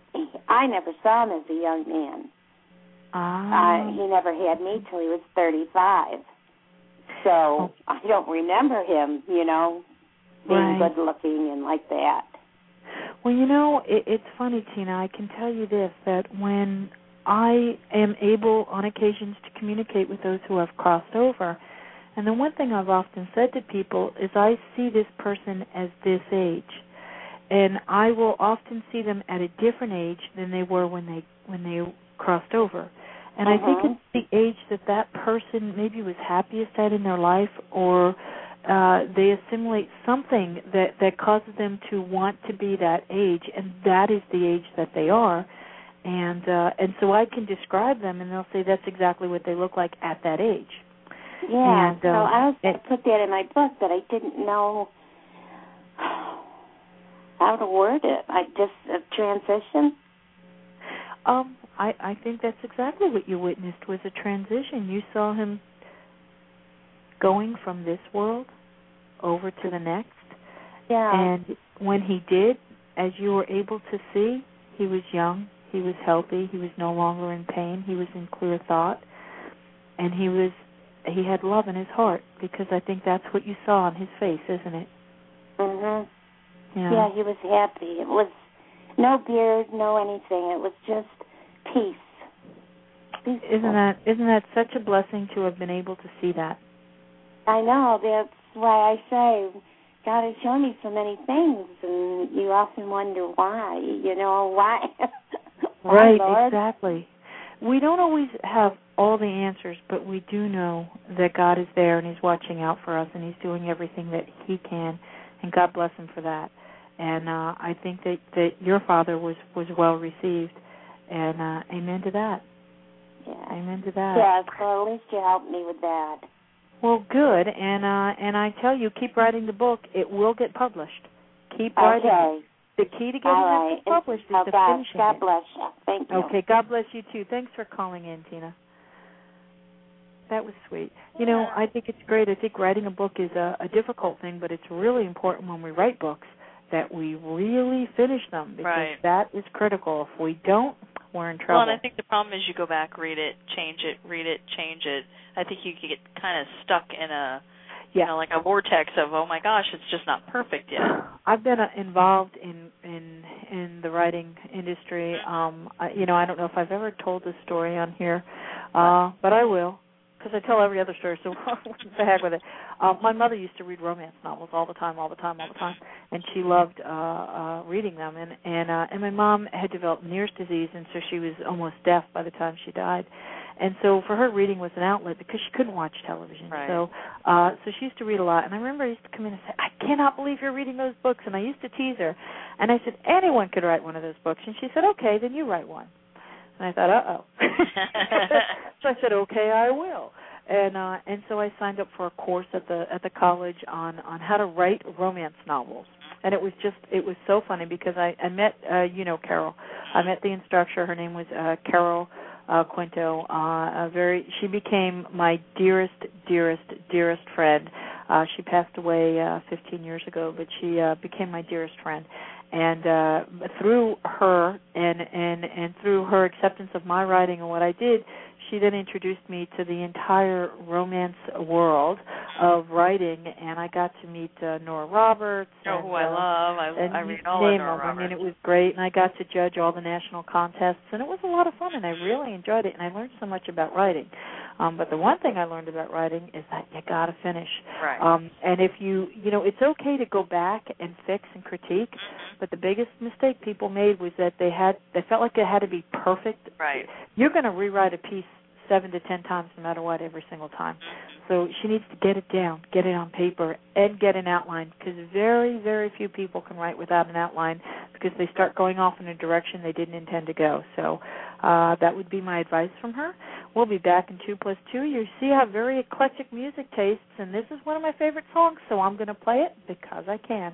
I never saw him as a young man. Ah. Uh, he never had me till he was thirty-five. So I don't remember him, you know, being Right. good looking and like that. Well, you know, it, it's funny, Tina. I can tell you this, that when I am able on occasions to communicate with those who have crossed over, and the one thing I've often said to people is I see this person as this age, and I will often see them at a different age than they were when they when they crossed over. And uh-huh. I think it's the age that that person maybe was happiest at in their life, or uh, they assimilate something that, that causes them to want to be that age, and that is the age that they are. And uh, and so I can describe them, and they'll say that's exactly what they look like at that age. Yeah, and, so um, I was and, to put that in my book, but I didn't know how to word it. I just a transition. Um, I, I think that's exactly what you witnessed was a transition. You saw him going from this world over to the next. Yeah. And when he did, as you were able to see, he was young, he was healthy, he was no longer in pain, he was in clear thought, and he was he had love in his heart, because I think that's what you saw on his face, isn't it? Mhm. Yeah. Yeah, he was happy. It was no beard, no anything. It was just peace. Peaceful. Isn't that isn't that such a blessing to have been able to see that? I know. That's why I say God has shown me so many things, and you often wonder why. You know why? why Right. Lord? Exactly. We don't always have all the answers, but we do know that God is there and He's watching out for us, and He's doing everything that He can, and God bless Him for that. And uh, I think that, that your father was, was well received, and uh, amen to that. Yeah. Amen to that. Yeah, so at least you helped me with that. Well, good, and uh, and I tell you, keep writing the book. It will get published. Keep writing okay. it. The key to getting All right. that book published oh, is to God, finishing God it. bless you. Thank you. Okay, God bless you, too. Thanks for calling in, Tina. That was sweet. You know, I think it's great. I think writing a book is a, a difficult thing, but it's really important when we write books that we really finish them, because Right. that is critical. If we don't, we're in trouble. Well, and I think the problem is you go back, read it, change it, read it, change it. I think you get kind of stuck in a, yeah. you know, like a vortex of, oh my gosh, it's just not perfect yet. I've been uh, involved in, in in the writing industry. Um, I, you know, I don't know if I've ever told this story on here, uh, but I will, because I tell every other story, so what the heck with it. Uh, my mother used to read romance novels all the time, all the time, all the time, and she loved uh, uh, reading them. And and, uh, and my mom had developed Meniere's disease, and so she was almost deaf by the time she died. And so for her, reading was an outlet because she couldn't watch television. Right. So uh, so she used to read a lot. And I remember I used to come in and say, I cannot believe you're reading those books. And I used to tease her. And I said, anyone could write one of those books. And she said, okay, then you write one. And I thought, uh-oh. So I said, okay, I will. And uh, and so I signed up for a course at the at the college on, on how to write romance novels. And it was just, it was so funny because I, I met, uh, you know, Carol. I met the instructor. Her name was uh, Carol Uh, Quinto, uh, a very. She became my dearest, dearest, dearest friend. Uh, she passed away uh, fifteen years ago, but she uh, became my dearest friend. And uh, through her and, and, and through her acceptance of my writing and what I did, she then introduced me to the entire romance world of writing, and I got to meet uh, Nora Roberts. Oh, and, who I uh, love. I, and I read all of name Nora them. Roberts. I mean, it was great, and I got to judge all the national contests, and it was a lot of fun, and I really enjoyed it, and I learned so much about writing. Um, but the one thing I learned about writing is that you got to finish. Right. Um, and if you, you know, it's okay to go back and fix and critique, but the biggest mistake people made was that they had, they felt like it had to be perfect. Right. You're going to rewrite a piece seven to ten times no matter what every single time. So she needs to get it down, get it on paper, and get an outline, because very, very few people can write without an outline because they start going off in a direction they didn't intend to go. So uh, that would be my advice from her. We'll be back in two plus two. You see I have very eclectic music tastes, and this is one of my favorite songs, so I'm going to play it because I can.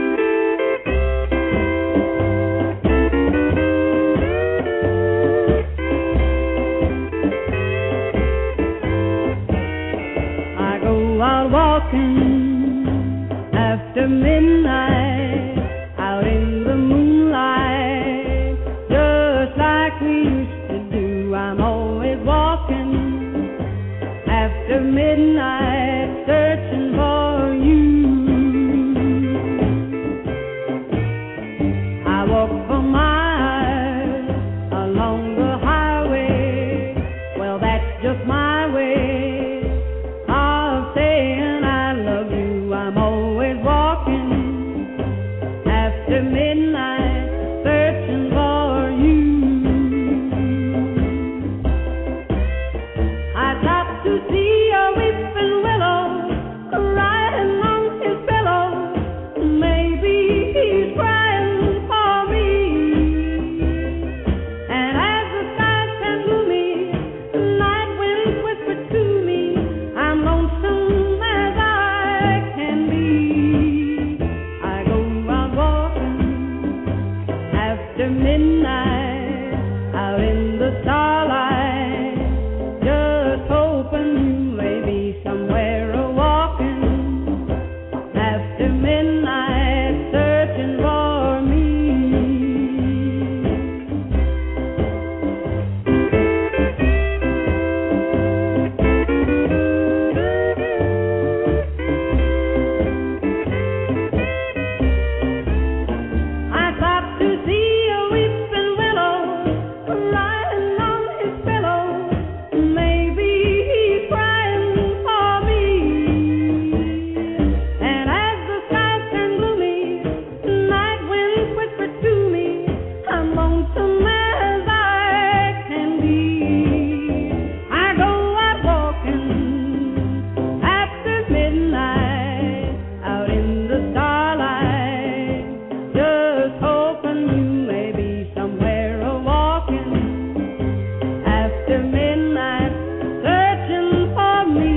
Out walking after midnight, out in the moonlight, just walk for miles along the highway. Well, that's just my way of saying I love you. I'm always walking after midnight, searching for you. I stopped to see a weeping willow crying on his pillow. Maybe he's crying for me. And as the sky turned gloomy, the night wind whispered to me, I'm lonesome as I can be. I go out walking after midnight, out in the starlight, just hoping you may be somewhere a walking after midnight, searching for me. I stopped to see a weeping willow crying on his pillow. Maybe he's crying for me. And as the sky turned gloomy, the night wind whispered to me, I'm lonesome as I can be. I go out walking after midnight, out in the starlight, just hoping you may be somewhere a walking after midnight, searching for me.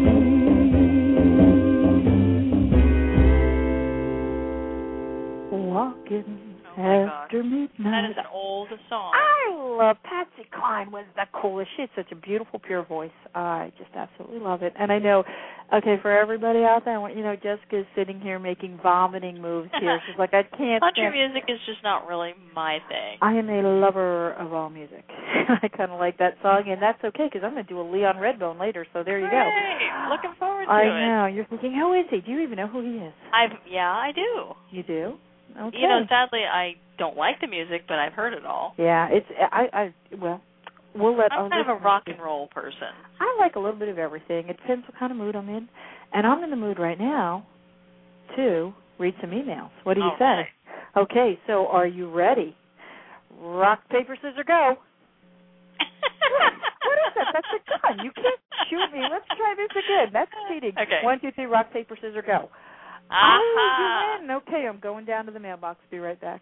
Walking Oh my gosh. after midnight. That is an old song. I love Patsy Cline. Was the coolest. She had such a beautiful, pure voice. I just absolutely love it. And I know, okay, for everybody out there, I want you know, Jessica's sitting here making vomiting moves here. She's like, I can't Country stand. music is just not really my thing. I am a lover of all music. I kind of like that song, and that's okay because I'm going to do a Leon Redbone later. So there you go. Great. Looking forward to I it. know. You're thinking, who is he? Do you even know who he is? I've yeah, I do. You do? Okay. You know, sadly, I don't like the music, but I've heard it all. Yeah, it's I. I well, we'll let. I'm I'll kind of a listen. rock and roll person. I like a little bit of everything. It depends what kind of mood I'm in, and I'm in the mood right now to read some emails. What do you All say? right. Okay, so are you ready? Rock, paper, scissors, go. What is that? That's a gun. You can't shoot me. Let's try this again. That's cheating. Okay. One, two, three, rock, paper, scissors, go. Aha. Oh, you win. Okay, I'm going down to the mailbox. Be right back.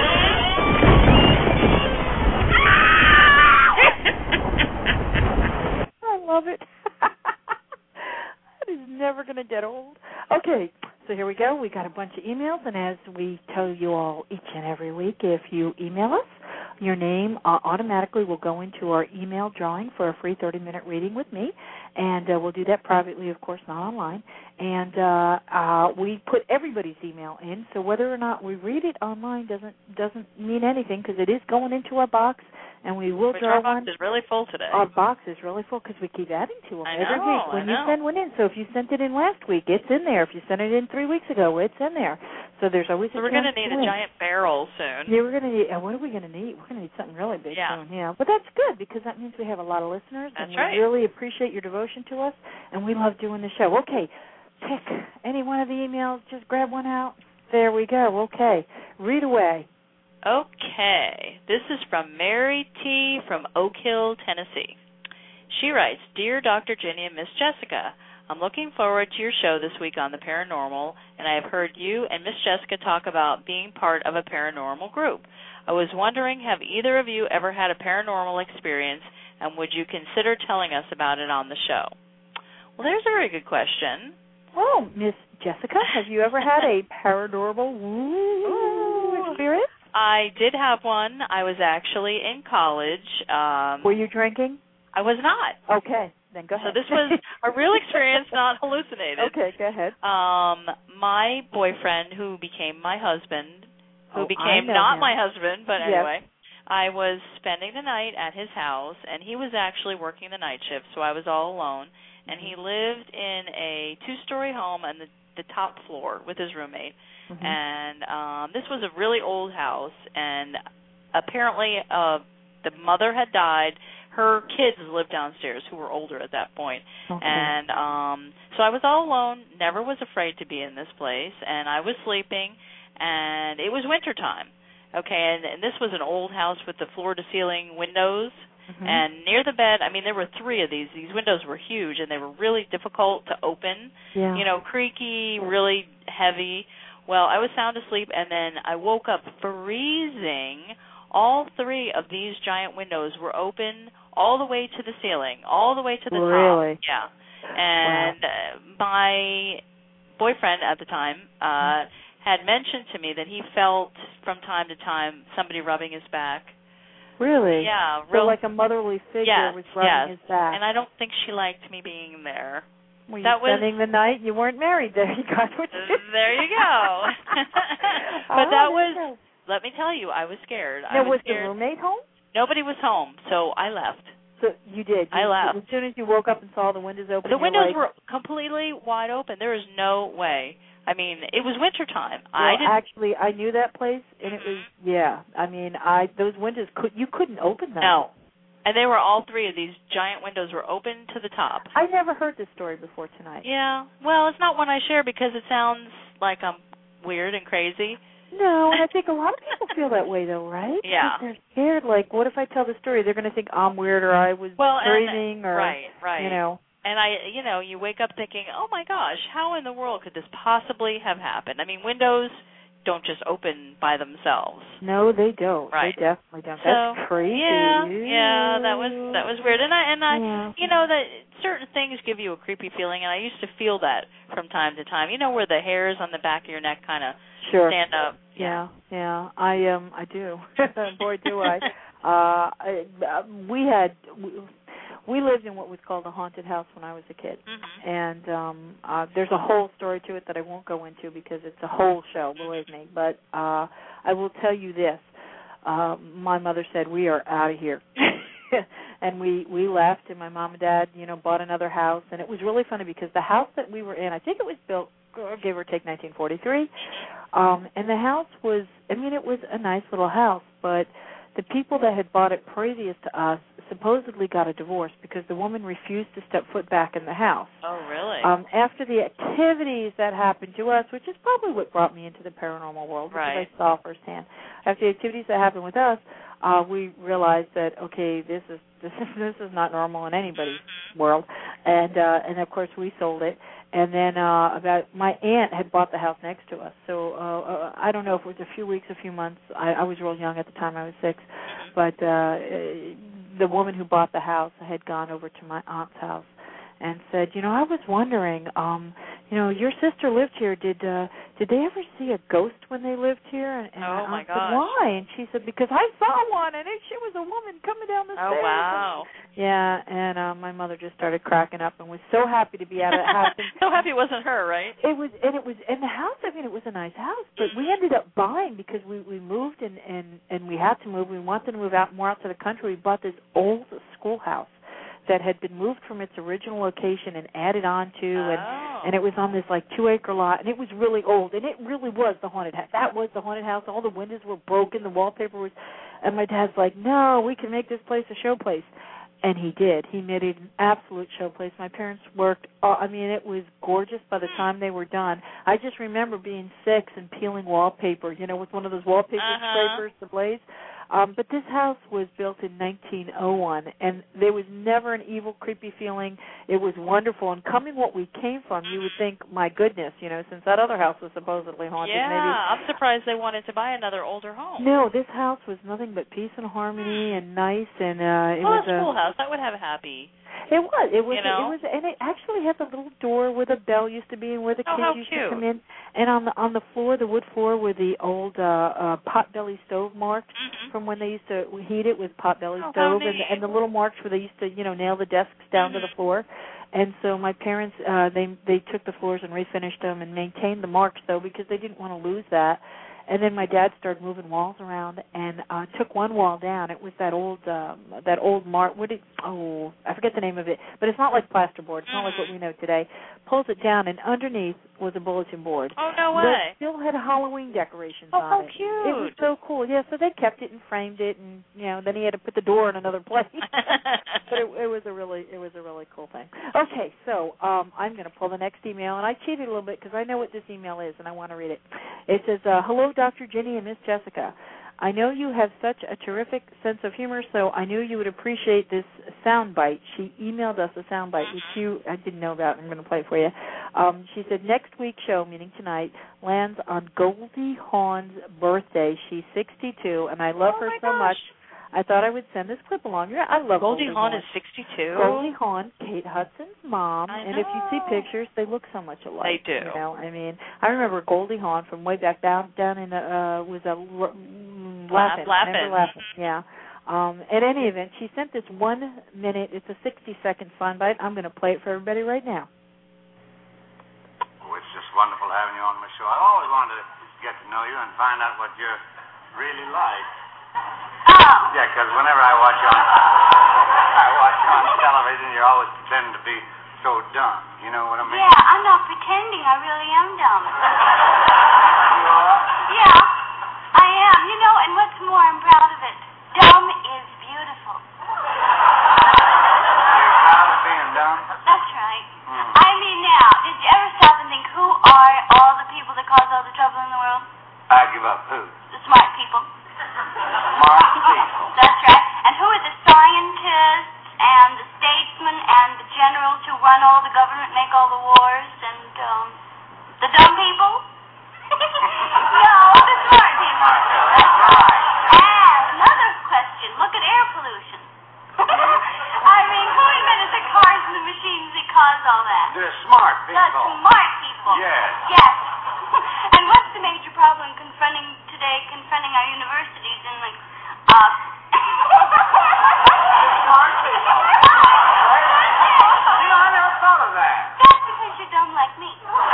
I love it. That is never going to get old. Okay, so here we go. We got a bunch of emails, and as we tell you all each and every week, if you email us, your name uh, automatically will go into our email drawing for a free thirty-minute reading with me, and uh, we'll do that privately, of course, not online. And uh, uh, we put everybody's email in, so whether or not we read it online doesn't doesn't mean anything because it is going into our box, and we will Which draw our box one. is really full today. Our box is really full because we keep adding to them I every know, week when I you know. send one in. So if you sent it in last week, it's in there. If you sent it in three weeks ago, it's in there. So there's always So a we're going to chance need a win. giant barrel soon. Yeah, we're going to need, and what are we going to need? We're going to need something really big Yeah. soon, yeah. But that's good because that means we have a lot of listeners, That's and right. we really appreciate your devotion to us, and we love doing the show. Okay, pick any one of the emails, just grab one out. There we go, okay. Read away. Okay. This is from Mary T. from Oak Hill, Tennessee. She writes, Dear Doctor Ginny and Miss Jessica, I'm looking forward to your show this week on the paranormal, and I have heard you and Miss Jessica talk about being part of a paranormal group. I was wondering, have either of you ever had a paranormal experience, and would you consider telling us about it on the show? Well, there's a very good question. Oh, Miss Jessica, have you ever had a paranormal woo experience? I did have one. I was actually in college. Um, Were you drinking? I was not. Okay, then go ahead. So this was a real experience, not hallucinated. Okay, go ahead. Um, my boyfriend, who became my husband, who Oh, I became know not him. my husband, but Yes. anyway, I was spending the night at his house, and he was actually working the night shift, so I was all alone. And he lived in a two-story home, and the the top floor with his roommate. Mm-hmm. And um, this was a really old house, and apparently uh, the mother had died. Her kids lived downstairs who were older at that point. Okay. And um, so I was all alone, never was afraid to be in this place, and I was sleeping, and it was wintertime. Okay, and, and this was an old house with the floor-to-ceiling windows. Mm-hmm. And near the bed, I mean, there were three of these. These windows were huge, and they were really difficult to open. Yeah. You know, creaky, really heavy. Well, I was sound asleep, and then I woke up freezing. All three of these giant windows were open all the way to the ceiling, all the way to the really? top. Yeah. And wow. uh, my boyfriend at the time uh, had mentioned to me that he felt from time to time somebody rubbing his back. Really? Yeah. So real, like a motherly figure yes, was rubbing yes. his back. And I don't think she liked me being there. Were you that spending was, the night? You weren't married there. You got what you There you go. But oh, that was, nice. let me tell you, I was scared. Now, I was, was scared. the roommate home? Nobody was home, so I left. So you did. You, I left. As soon as you woke up and saw the windows open, The windows like, were completely wide open. There is no way. I mean, it was wintertime. Well, I didn't. Actually, I knew that place, and it was yeah. I mean, I those windows could you couldn't open them. No, and they were all three of these giant windows were open to the top. I never heard this story before tonight. Yeah. Well, it's not one I share because it sounds like I'm weird and crazy. No, and I think a lot of people feel that way, though, right? Yeah. They're scared. Like, what if I tell the story? They're going to think I'm weird, or I was well, dreaming, and, or right, right. you know. And I, you know, you wake up thinking, oh my gosh, how in the world could this possibly have happened? I mean, windows don't just open by themselves. No, they don't. Right. They definitely don't. So, That's crazy. Yeah, yeah, that was that was weird. And I and I, yeah. you know, that certain things give you a creepy feeling, and I used to feel that from time to time. You know, where the hairs on the back of your neck kind of sure. stand up. Yeah, yeah. I um, I do. Boy, do I. Uh, I, uh, we had. We, We lived in what was called a haunted house when I was a kid, mm-hmm. and um, uh, there's a whole story to it that I won't go into because it's a whole show, believe me. But uh, I will tell you this: uh, my mother said, "We are out of here," and we we left. And my mom and dad, you know, bought another house, and it was really funny because the house that we were in, I think it was built, give or take, nineteen forty-three, um, and the house was, I mean, it was a nice little house, but the people that had bought it previous to us supposedly got a divorce because the woman refused to step foot back in the house. Oh, really? Um, after the activities that happened to us, which is probably what brought me into the paranormal world, because right. I saw firsthand. After the activities that happened with us, uh, we realized that okay, this is this is this is not normal in anybody's world, and uh, and of course we sold it. And then uh, about my aunt had bought the house next to us, so uh, uh, I don't know if it was a few weeks, a few months. I, I was real young at the time; I was six, but uh, the woman who bought the house had gone over to my aunt's house and said, you know, I was wondering, um, you know, your sister lived here. Did uh, did they ever see a ghost when they lived here? And, and oh, my my said, gosh. why? And she said, because I saw one, and it, she was a woman coming down the oh, stairs. Oh, wow. Yeah, and uh, my mother just started cracking up and was so happy to be out of the house. And so happy it wasn't her, right? It was, and it was, and the house, I mean, it was a nice house, but we ended up buying because we, we moved and, and, and we had to move. We wanted to move out more out to the country. We bought this old schoolhouse that had been moved from its original location and added on to, and oh. and it was on this like two acre lot, and it was really old, and it really was the haunted house. That was the haunted house. All the windows were broken, the wallpaper was, and my dad's like, no, we can make this place a show place, and he did. He made it an absolute show place. My parents worked. Uh, I mean, it was gorgeous by the time they were done. I just remember being six and peeling wallpaper, you know, with one of those wallpaper uh-huh. scrapers, the blaze. Um, but this house was built in nineteen oh one, and there was never an evil, creepy feeling. It was wonderful. And coming what we came from, you would think, my goodness, you know, since that other house was supposedly haunted. Yeah, maybe. I'm surprised they wanted to buy another older home. No, this house was nothing but peace and harmony and nice, and uh, it well, was a a schoolhouse. That would have a happy. It was. It was. You know? It was, and it actually had the little door where the bell used to be, and where the Oh, kids how used cute. to come in. And on the on the floor, the wood floor, were the old uh, uh, potbelly stove marks mm-hmm. from when they used to heat it with potbelly oh, stove, how and, neat. and the little marks where they used to, you know, nail the desks down mm-hmm. to the floor. And so my parents, uh, they they took the floors and refinished them and maintained the marks though because they didn't want to lose that. And then my dad started moving walls around and uh, took one wall down. It was that old, um, that old mark. What did? Oh, I forget the name of it. But it's not like plasterboard. It's not like what we know today. pulls it down, and underneath was a bulletin board. Oh, no But way. it still had Halloween decorations Oh, on how it. cute. It was so cool. Yeah, so they kept it and framed it, and you know, then he had to put the door in another place. But it, it was a really, it was a really cool thing. Okay, so um, I'm going to pull the next email, and I cheated a little bit because I know what this email is, and I want to read it. It says, uh, "Hello, Doctor Ginny and Miss Jessica. I know you have such a terrific sense of humor, so I knew you would appreciate this sound bite." She emailed us a sound bite, which you I didn't know about. I'm going to play it for you. Um, she said, "Next week's show, meaning tonight, lands on Goldie Hawn's birthday. She's sixty-two, and I love oh her my so gosh. much. I thought I would send this clip along. Yeah, I love Goldie, Goldie Hawn Hawn. is sixty-two. Goldie Hawn, Kate Hudson's mom, I and if you see know. pictures, they look so much alike. They do. You know, I mean, I remember Goldie Hawn from way back down down in uh was a Laugh-In. Laugh-In. Laugh-In. Yeah. Um, at any event, she sent this one minute. It's a sixty second sound bite. I'm going to play it for everybody right now. Oh, it's just wonderful having you on my show. I always wanted to get to know you and find out what you're really like. Oh. Yeah, because whenever I watch you on, I watch you on television, you always pretend to be so dumb. You know what I mean? Yeah, I'm not pretending. I really am dumb. You are? Yeah, I am. You know, and what's more, I'm proud of it. Dumb is beautiful. You're proud of being dumb? That's right. Hmm. I mean, now, did you ever stop and think, who are all the people that cause all the trouble in the world? I give up who? The smart people. Smart people. That's right. And who are the scientists and the statesmen and the generals who run all the government, make all the wars, and um, the dumb people? No, the smart people. That's right. And another question. Look at air pollution. I mean, who invented the cars and the machines that cause all that? The smart people. The smart people. Yes. Yes. And what's the major problem confronting today, confronting our universities and like, uh... smart people. See, I never thought of that. That's because you're dumb like me.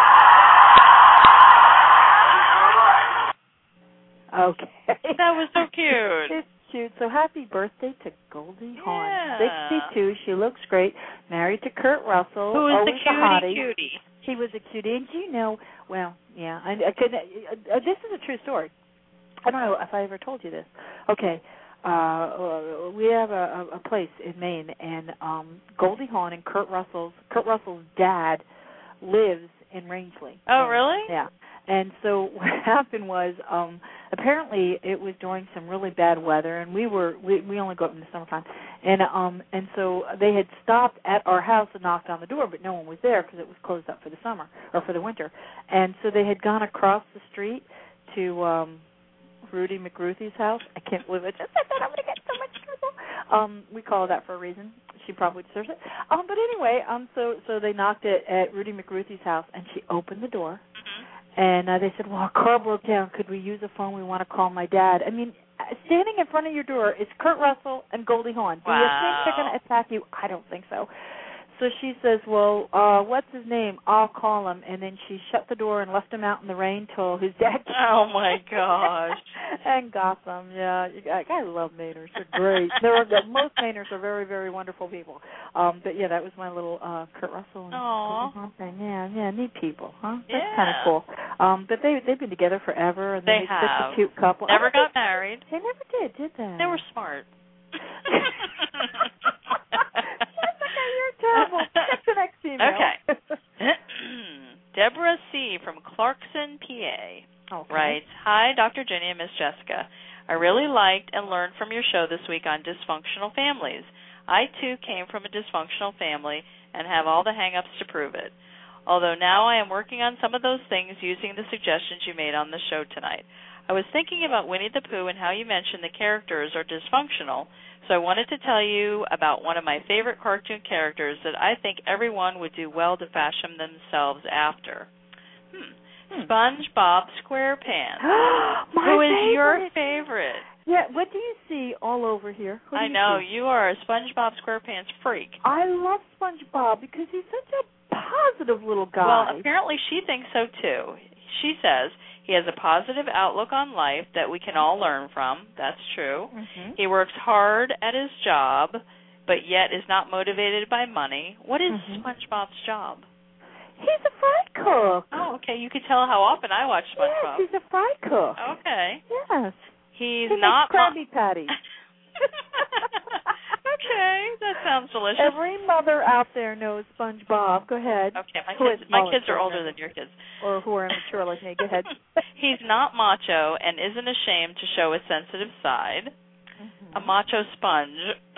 Okay. That was so cute. It's cute. So happy birthday to Goldie Hawn. Yeah. sixty-two. She looks great. Married to Kurt Russell. Who is always the a hottie. cutie cutie? He was a cutie. And you know, well, yeah, I, I could. Uh, this is a true story. I don't know if I ever told you this. Okay. Uh, we have a, a, a place in Maine, and um, Goldie Hawn and Kurt Russell's Kurt Russell's dad lives in Rangeley. Oh, really? Yeah. And so what happened was, um, apparently it was during some really bad weather, and we were we, we only go up in the summertime, and um and so they had stopped at our house and knocked on the door, but no one was there because it was closed up for the summer or for the winter, and so they had gone across the street to um Rudy McRuthie's house. I can't believe I just said that. I'm going to get so much trouble. Um, we call her that for a reason. She probably deserves it. Um, but anyway, um, so so they knocked at, at Rudy McRuthie's house, and she opened the door. And uh, they said, well, our car broke down. Could we use a phone? We want to call my dad. I mean, standing in front of your door is Kurt Russell and Goldie Hawn. Do Wow. you think they're going to attack you? I don't think so. So she says, well, uh, what's his name? I'll call him. And then she shut the door and left him out in the rain till his dad came. Oh, my gosh. And got them, yeah. I, I love Mainers. They're great. They're, most Mainers are very, very wonderful people. Um, but, yeah, that was my little uh, Kurt Russell and Aww. Goldie Hawn thing. Yeah, yeah, neat people, huh? That's Yeah. kind of cool. Um, but they, they've been together forever. And They they're such have. a cute couple. Never I got think- married. They never did, did they? They were smart. Okay, you're terrible. Get the next email. Okay. Deborah C. from Clarkson, P A. Okay. Writes, hi, Doctor Ginny and Miss Jessica. I really liked and learned from your show this week on dysfunctional families. I, too, came from a dysfunctional family and have all the hang-ups to prove it. Although now I am working on some of those things using the suggestions you made on the show tonight. I was thinking about Winnie the Pooh and how you mentioned the characters are dysfunctional, so I wanted to tell you about one of my favorite cartoon characters that I think everyone would do well to fashion themselves after. Hmm. Hmm. SpongeBob SquarePants. My Who is favorite. your favorite? Yeah, what do you see all over here? Who do I you know, see? you are a SpongeBob SquarePants freak. I love SpongeBob because he's such a positive little guy. Well, apparently she thinks so too. She says he has a positive outlook on life that we can all learn from. That's true. Mm-hmm. He works hard at his job, but yet is not motivated by money. What is Mhm. SpongeBob's job? He's a fry cook. Oh, okay. You could tell how often I watch SpongeBob. Yes, he's a fry cook. Okay. Yes. He's he not makes Krabby Patties. Okay, that sounds delicious. Every mother out there knows SpongeBob. Go ahead. Okay, my Who kids, is my Mullet kids are children? older than your kids. Or who are immature like me. Go ahead. He's not macho and isn't ashamed to show a sensitive side. Mm-hmm. A macho sponge.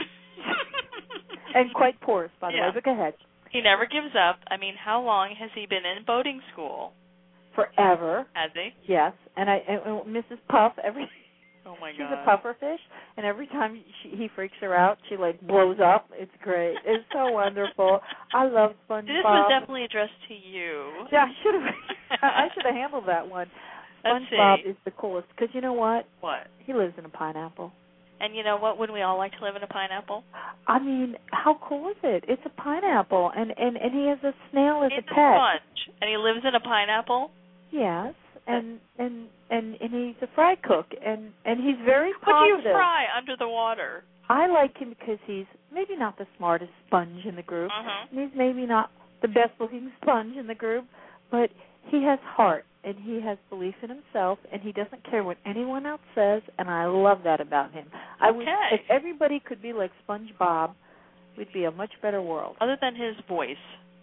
And quite porous, by the Yeah. way, but go ahead. He never gives up. I mean, how long has he been in boating school? Forever. Has he? Yes. And I, and, and Missus Puff, every Oh, my she's God. a pufferfish, and every time she, he freaks her out, she, like, blows up. It's great. It's so wonderful. I love SpongeBob. This was definitely addressed to you. Yeah, I should have I should have handled that one. Let's SpongeBob see. is the coolest, because you know what? What? He lives in a pineapple. And you know what? Wouldn't we all like to live in a pineapple? I mean, how cool is it? It's a pineapple, and, and, and he has a snail as He's a a pet. sponge, and he lives in a pineapple. Yes, and and and and he's a fry cook, and and he's very What do you positive. fry under the water? I like him because he's maybe not the smartest sponge in the group, Uh-huh. and he's maybe not the best-looking sponge in the group, but he has heart, and he has belief in himself, and he doesn't care what anyone else says, and I love that about him. I would, Okay. if everybody could be like SpongeBob, we'd be a much better world. Other than his voice.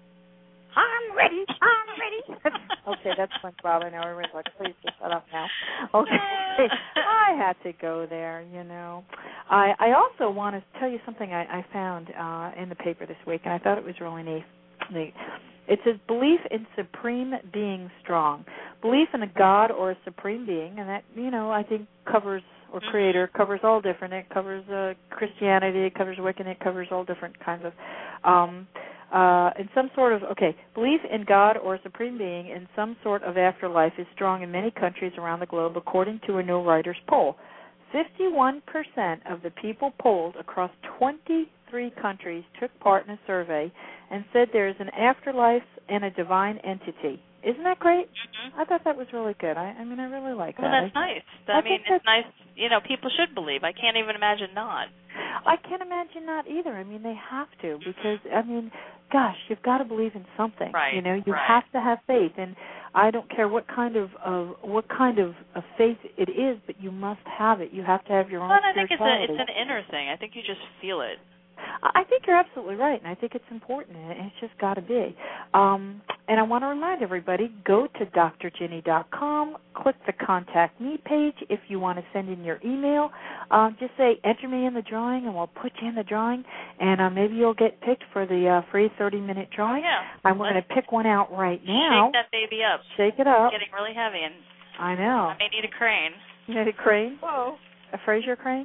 I'm ready. I'm ready. Okay, that's SpongeBob. I know everyone's like, please just shut up now. Okay, I had to go there. You know, I I also want to tell you something I, I found uh, in the paper this week, and I thought it was really neat. neat. It says belief in supreme being strong, belief in a God or a supreme being, and that you know I think covers or creator covers all different. It covers uh, Christianity, it covers Wiccan, it covers all different kinds of. Um, Uh, in some sort of, okay, belief in God or a supreme being in some sort of afterlife is strong in many countries around the globe, according to a new Reuters poll. fifty-one percent of the people polled across twenty-three countries took part in a survey and said there is an afterlife and a divine entity. Isn't that great? Mm-hmm. I thought that was really good. I, I mean, I really like Well, that. that's I, nice. I, I mean, think it's nice. You know, people should believe. I can't even imagine not. I can't imagine not either. I mean, they have to because, I mean, gosh, you've got to believe in something. Right, You know, you right. have to have faith, and I don't care what kind of, of what kind of, of faith it is, but you must have it. You have to have your own Well, and I think it's a spirituality. it's an inner thing. I think you just feel it. I think you're absolutely right, and I think it's important, and it's just got to be. Um, and I want to remind everybody, go to D R ginny dot com, click the Contact Me page if you want to send in your email. Um, just say, enter me in the drawing, and we'll put you in the drawing, and uh, maybe you'll get picked for the uh, free thirty-minute drawing. Yeah. And we're going to pick one out right now. Shake that baby up. Shake it up. It's getting really heavy, and I know. I may need a crane. You need a crane? Whoa. A Fraser crane?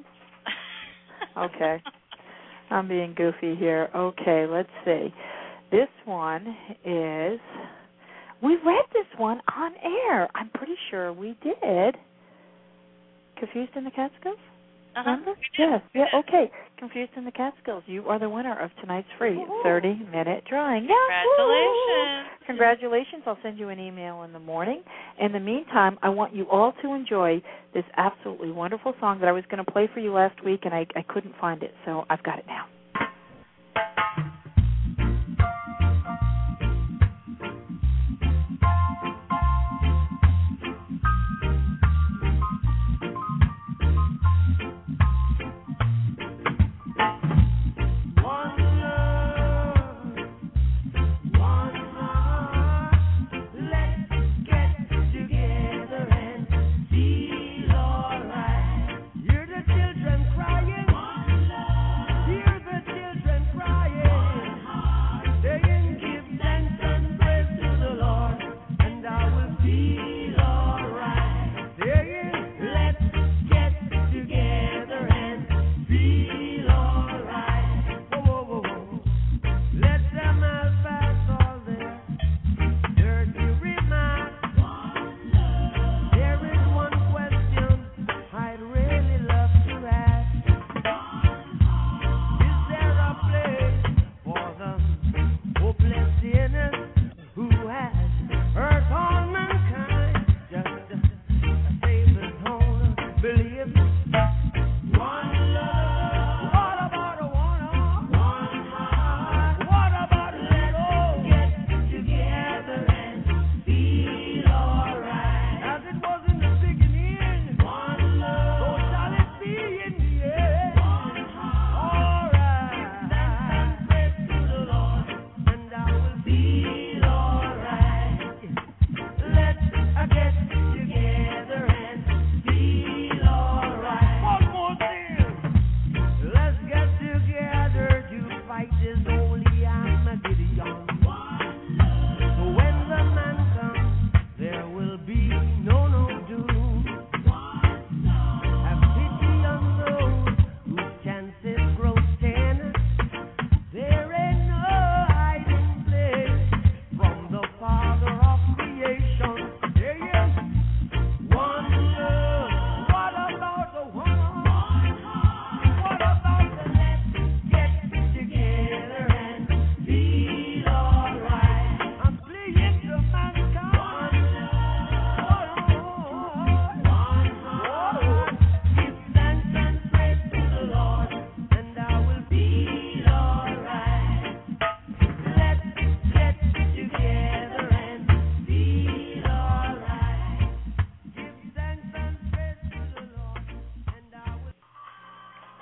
Okay. I'm being goofy here. Okay, let's see. This one is, we read this one on air. I'm pretty sure we did. Confused in the Catskills? Uh-huh. Remember? Yes. Yeah, okay. Confused in the Catskills. You are the winner of tonight's free thirty-minute drawing. Congratulations. Congratulations. I'll send you an email in the morning. In the meantime, I want you all to enjoy this absolutely wonderful song that I was going to play for you last week, and I, I couldn't find it, so I've got it now. Hear the children crying. Hear the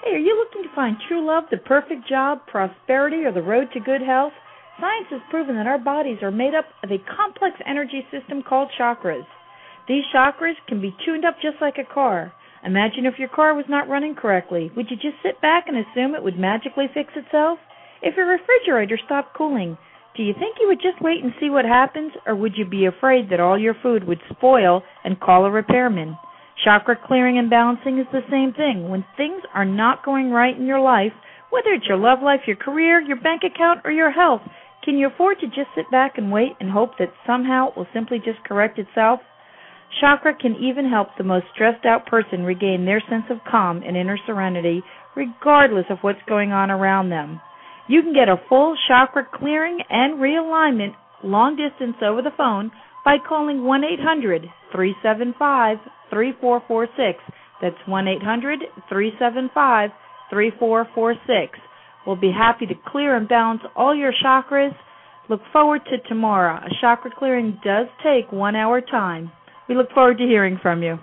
Hey, are you looking to find true love, the perfect job, prosperity, or the road to good health? Science has proven that our bodies are made up of a complex energy system called chakras. These chakras can be tuned up just like a car. Imagine if your car was not running correctly. Would you just sit back and assume it would magically fix itself? If your refrigerator stopped cooling, do you think you would just wait and see what happens, or would you be afraid that all your food would spoil and call a repairman? Chakra clearing and balancing is the same thing. When things are not going right in your life, whether it's your love life, your career, your bank account, or your health, can you afford to just sit back and wait and hope that somehow it will simply just correct itself? Chakra can even help the most stressed out person regain their sense of calm and inner serenity, regardless of what's going on around them. You can get a full chakra clearing and realignment long distance over the phone by calling one eight hundred, three seven five, three four four six. That's one eight hundred, three seven five, three four four six. We'll be happy to clear and balance all your chakras. Look forward to tomorrow. A chakra clearing does take one hour time. We look forward to hearing from you.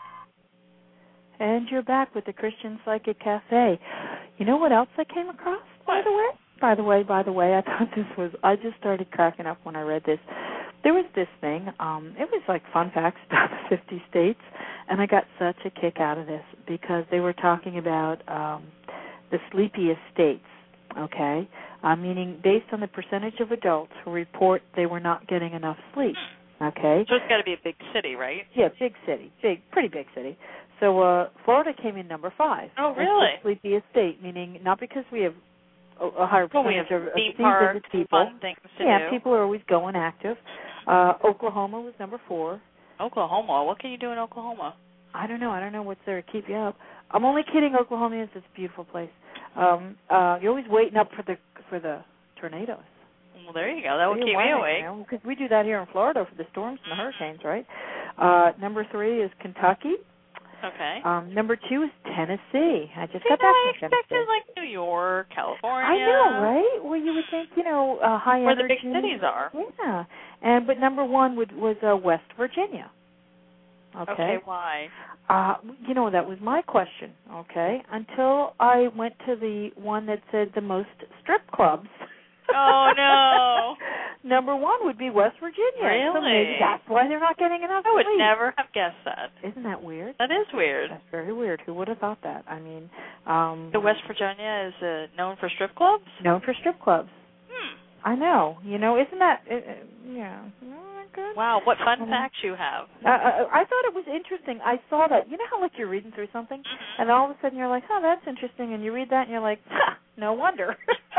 And you're back with the Christian Psychic Cafe. You know what else I came across, by the way? By the way, by the way, I thought this was, I just started cracking up when I read this. There was this thing, um, it was like fun facts about the fifty states, and I got such a kick out of this because they were talking about um, the sleepiest states, okay, uh, meaning based on the percentage of adults who report they were not getting enough sleep, okay. So it's got to be a big city, right? Yeah, big city, big, pretty big city. So uh, Florida came in number five. Oh, really? As the sleepiest state, meaning not because we have a, a higher well, we percentage have of theme of parks, people. fun things to yeah, do. people are always going active. Uh, Oklahoma was number four. Oklahoma? What can you do in Oklahoma? I don't know. I don't know what's there to keep you up. I'm only kidding. Oklahoma is it's a beautiful place. Um, uh, you're always waiting up for the for the tornadoes. Well, there you go. That would keep me awake. Because we do that here in Florida for the storms and the hurricanes, right? Uh, number three is Kentucky. Okay. Um, number two is Tennessee. I just See, got no, back I from expected Tennessee. like New York, California. I know, right? Well, you would think, you know, uh, high Where energy. the big cities are. Yeah. And but number one would, was uh, West Virginia. Okay. Okay, why? Uh, you know, that was my question. Okay. Until I went to the one that said the most strip clubs. Oh no. Number one would be West Virginia. Really? So maybe that's why they're not getting enough I would sleep. never have guessed that. Isn't that weird? That is weird. That's very weird. Who would have thought that? I mean, um, So West Virginia is uh, known for strip clubs? known for strip clubs. Hmm. I know. You know, isn't that? Uh, uh, yeah. Isn't that good? Wow, what fun Um, facts you have. Uh, I, I thought it was interesting. I saw that. You know how like you're reading through something, and all of a sudden you're like, "Oh, that's interesting," and you read that, and you're like, "Ha, no wonder."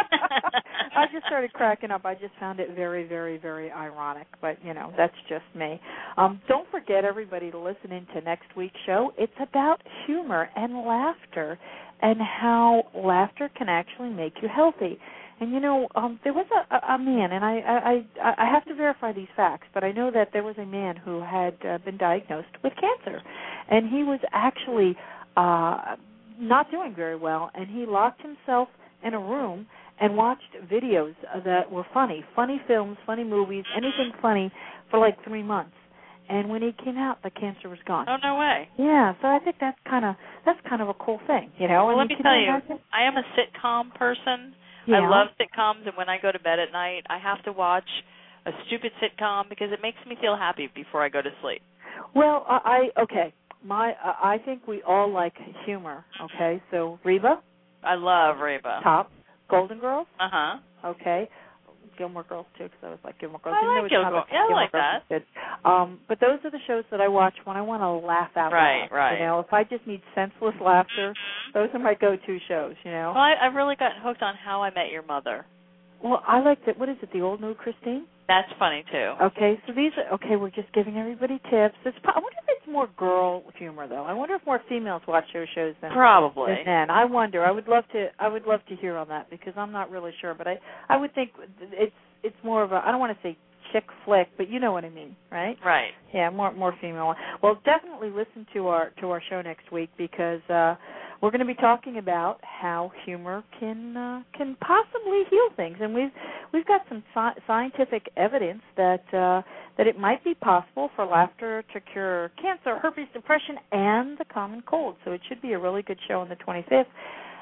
I just started cracking up. I just found it very, very, very ironic. But you know, that's just me. Um, don't forget, everybody, to listen into next week's show. It's about humor and laughter, and how laughter can actually make you healthy. And you know, um, there was a, a, a man, and I, I, I, I have to verify these facts, but I know that there was a man who had uh, been diagnosed with cancer, and he was actually uh, not doing very well, and he locked himself in a room and watched videos that were funny, funny films, funny movies, anything funny, for like three months. And when he came out, the cancer was gone. Oh, no way. Yeah, so I think that's kind of that's kind of a cool thing, you know. Well, I let mean, me can tell you you, imagine? I am a sitcom person. Yeah. I love sitcoms, and when I go to bed at night, I have to watch a stupid sitcom because it makes me feel happy before I go to sleep. Well, I, I okay. My, uh, I think we all like humor. Okay, so Reba, I love Reba. top, Golden Girls. Uh huh. Okay, Gilmore Girls too, because I was like Gilmore Girls. I Even though like it's not Gilmore- a- yeah, I Gilmore like Girls that. is good. Um, but those are the shows that I watch when I want to laugh out Right, loud. right. You know, if I just need senseless laughter, those are my go-to shows. You know. Well, I, I've really gotten hooked on How I Met Your Mother. Well, I like that. What is it? The Old New Christine. That's funny too. Okay, so these are okay. We're just giving everybody tips. It's. I wonder if it's more girl humor though. I wonder if more females watch those shows than Probably. than men. I wonder. I would love to. I would love to hear on that because I'm not really sure. But I. I would think it's. It's more of a. I don't want to say chick flick, but you know what I mean, right? Right. Yeah, more more female. Well, definitely listen to our to our show next week because uh, we're going to be talking about how humor can uh, can possibly heal things, and we've we've got some sci- scientific evidence that uh, that it might be possible for laughter to cure cancer, herpes, depression, and the common cold. So it should be a really good show on the twenty-fifth.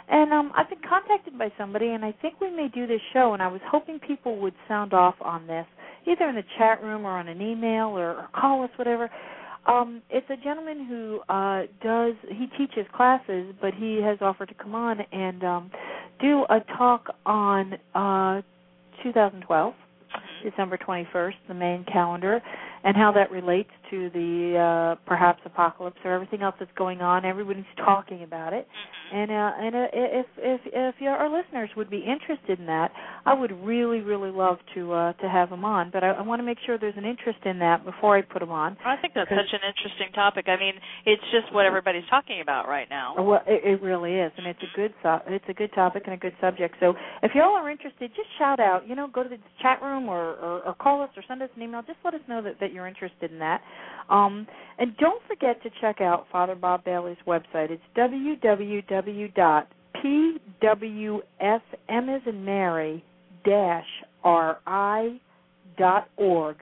And um, I've been contacted by somebody, and I think we may do this show, and I was hoping people would sound off on this, either in the chat room or on an email or, or call us, whatever. Um, it's a gentleman who uh, does, he teaches classes, but he has offered to come on and um, do a talk on uh, two thousand twelve, December twenty-first, the main calendar, and how that relates to the uh, perhaps apocalypse or everything else that's going on. Everybody's talking about it. And uh, and uh, if if if your, our listeners would be interested in that, I would really really love to uh, to have them on. But I, I want to make sure there's an interest in that before I put them on. I think that's such an interesting topic. I mean, it's just what everybody's talking about right now. Well, it, it really is, and it's a good so- it's a good topic and a good subject. So if y'all are interested, just shout out. You know, go to the chat room or, or, or call us or send us an email. Just let us know that, that you're interested in that. Um, and don't forget to check out Father Bob Bailey's website. It's w w w dot p w s m as in Mary dash r i dot org.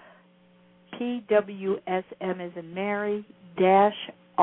p w s m as in Mary dash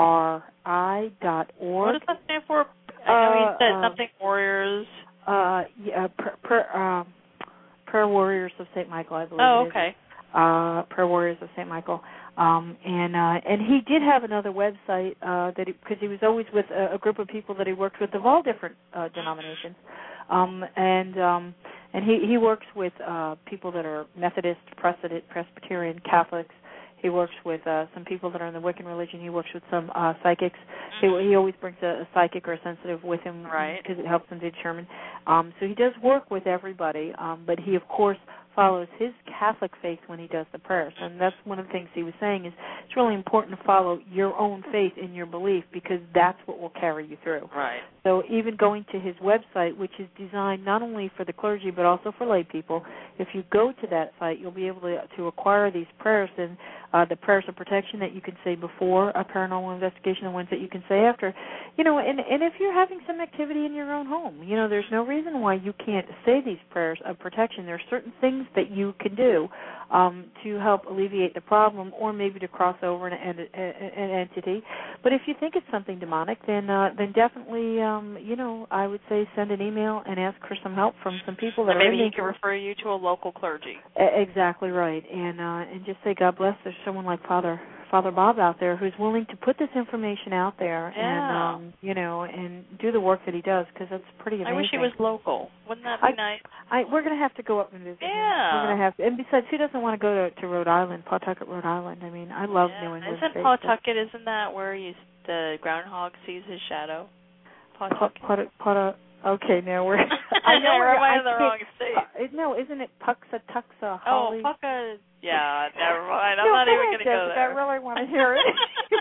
r i dot org. What does that stand for? I know you Uh, said um, something Warriors. Uh, yeah, per, per, um, Prayer Warriors of Saint Michael, I believe. Oh, it is. okay. Uh, Prayer Warriors of Saint Michael. Um, and uh, and he did have another website uh, that because he, he was always with a, a group of people that he worked with of all different uh, denominations, um, and um, and he, he works with uh, people that are Methodist, Presbyterian, Catholics. He works with uh, some people that are in the Wiccan religion. He works with some uh, psychics. He, he always brings a, a psychic or a sensitive with him, right? Because it helps him to determine. Um, so he does work with everybody, um, but he of course follows his Catholic faith when he does the prayers. And that's one of the things he was saying is it's really important to follow your own faith in your belief because that's what will carry you through. Right. So even going to his website, which is designed not only for the clergy but also for lay people, if you go to that site, you'll be able to, to acquire these prayers and uh, the prayers of protection that you can say before a paranormal investigation, the ones that you can say after. You know, and, and if you're having some activity in your own home, you know, there's no reason why you can't say these prayers of protection. There are certain things that you can do um, to help alleviate the problem or maybe to cross over an, an, an entity. But if you think it's something demonic, then uh, then definitely, um, you know, I would say send an email and ask for some help from some people that or are maybe in he can refer you to a local clergy. Exactly right, and uh, and just say, God bless. There's someone like Father Father Bob out there who's willing to put this information out there, Yeah. and um, you know, and do the work that he does because that's pretty amazing. I wish he was local. Wouldn't that be I, nice? I, we're going to have to go up and visit him. Yeah. We're going to have to, and besides, who doesn't want to go to, to Rhode Island, Pawtucket, Rhode Island? I mean, I love Yeah. New England. Isn't States. Pawtucket? Isn't that where you, the groundhog sees his shadow? Pawtucket. Pa, pa, pa, okay, now we're. I know we're I in the can't- wrong state. Uh, no, isn't it Puxatuxa? Oh, Holly? Pucka. Yeah, never mind. I'm no, not go even ahead, going to go Jessica. there. I really want to hear it.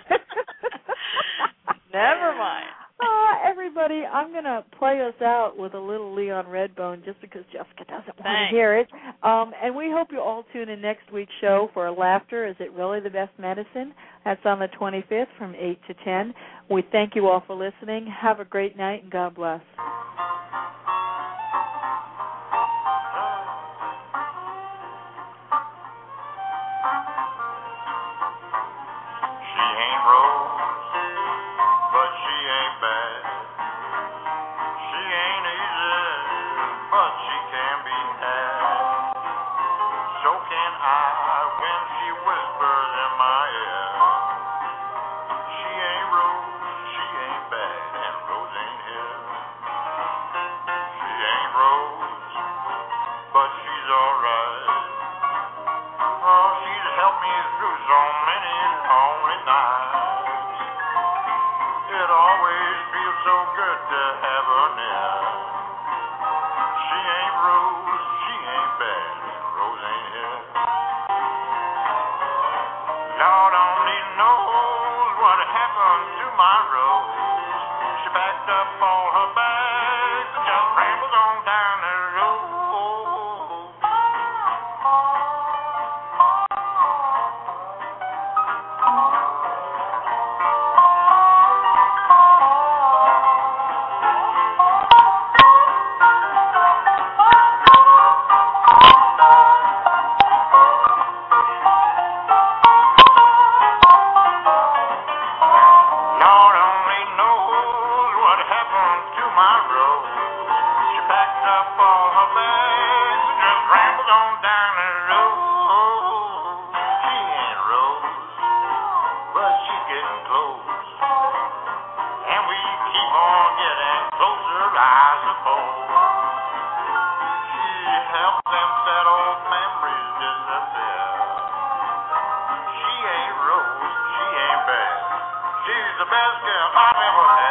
Never mind. Uh, everybody, I'm going to play us out with a little Leon Redbone just because Jessica doesn't want Thanks. to hear it. Um, and we hope you all tune in next week's show for Laughter. Is It Really the Best Medicine? That's on the twenty-fifth from eight to ten. We thank you all for listening. Have a great night, and God bless. She ain't rose, but she ain't bad. She ain't easy, but she can be had. So can I when she whispers in my ear. She ain't rose, she ain't bad, and Rose ain't here. She ain't rose, but she's alright. Oh, she's helped me through so many lonely nights. It always feels so good to have her near. She ain't Rose, she ain't bad, and Rose ain't here. Lord only knows what happened to my Rose. She packed up all her bags and just rambled on down the road. Lord only knows what happened to my road. She packed up all her bags and just rambled on down the road. She ain't Rose, but she's getting close. And we keep on getting closer, I suppose. She helps them sad old memories disappear. She ain't Rose, she ain't bad. She's the best girl I've ever had.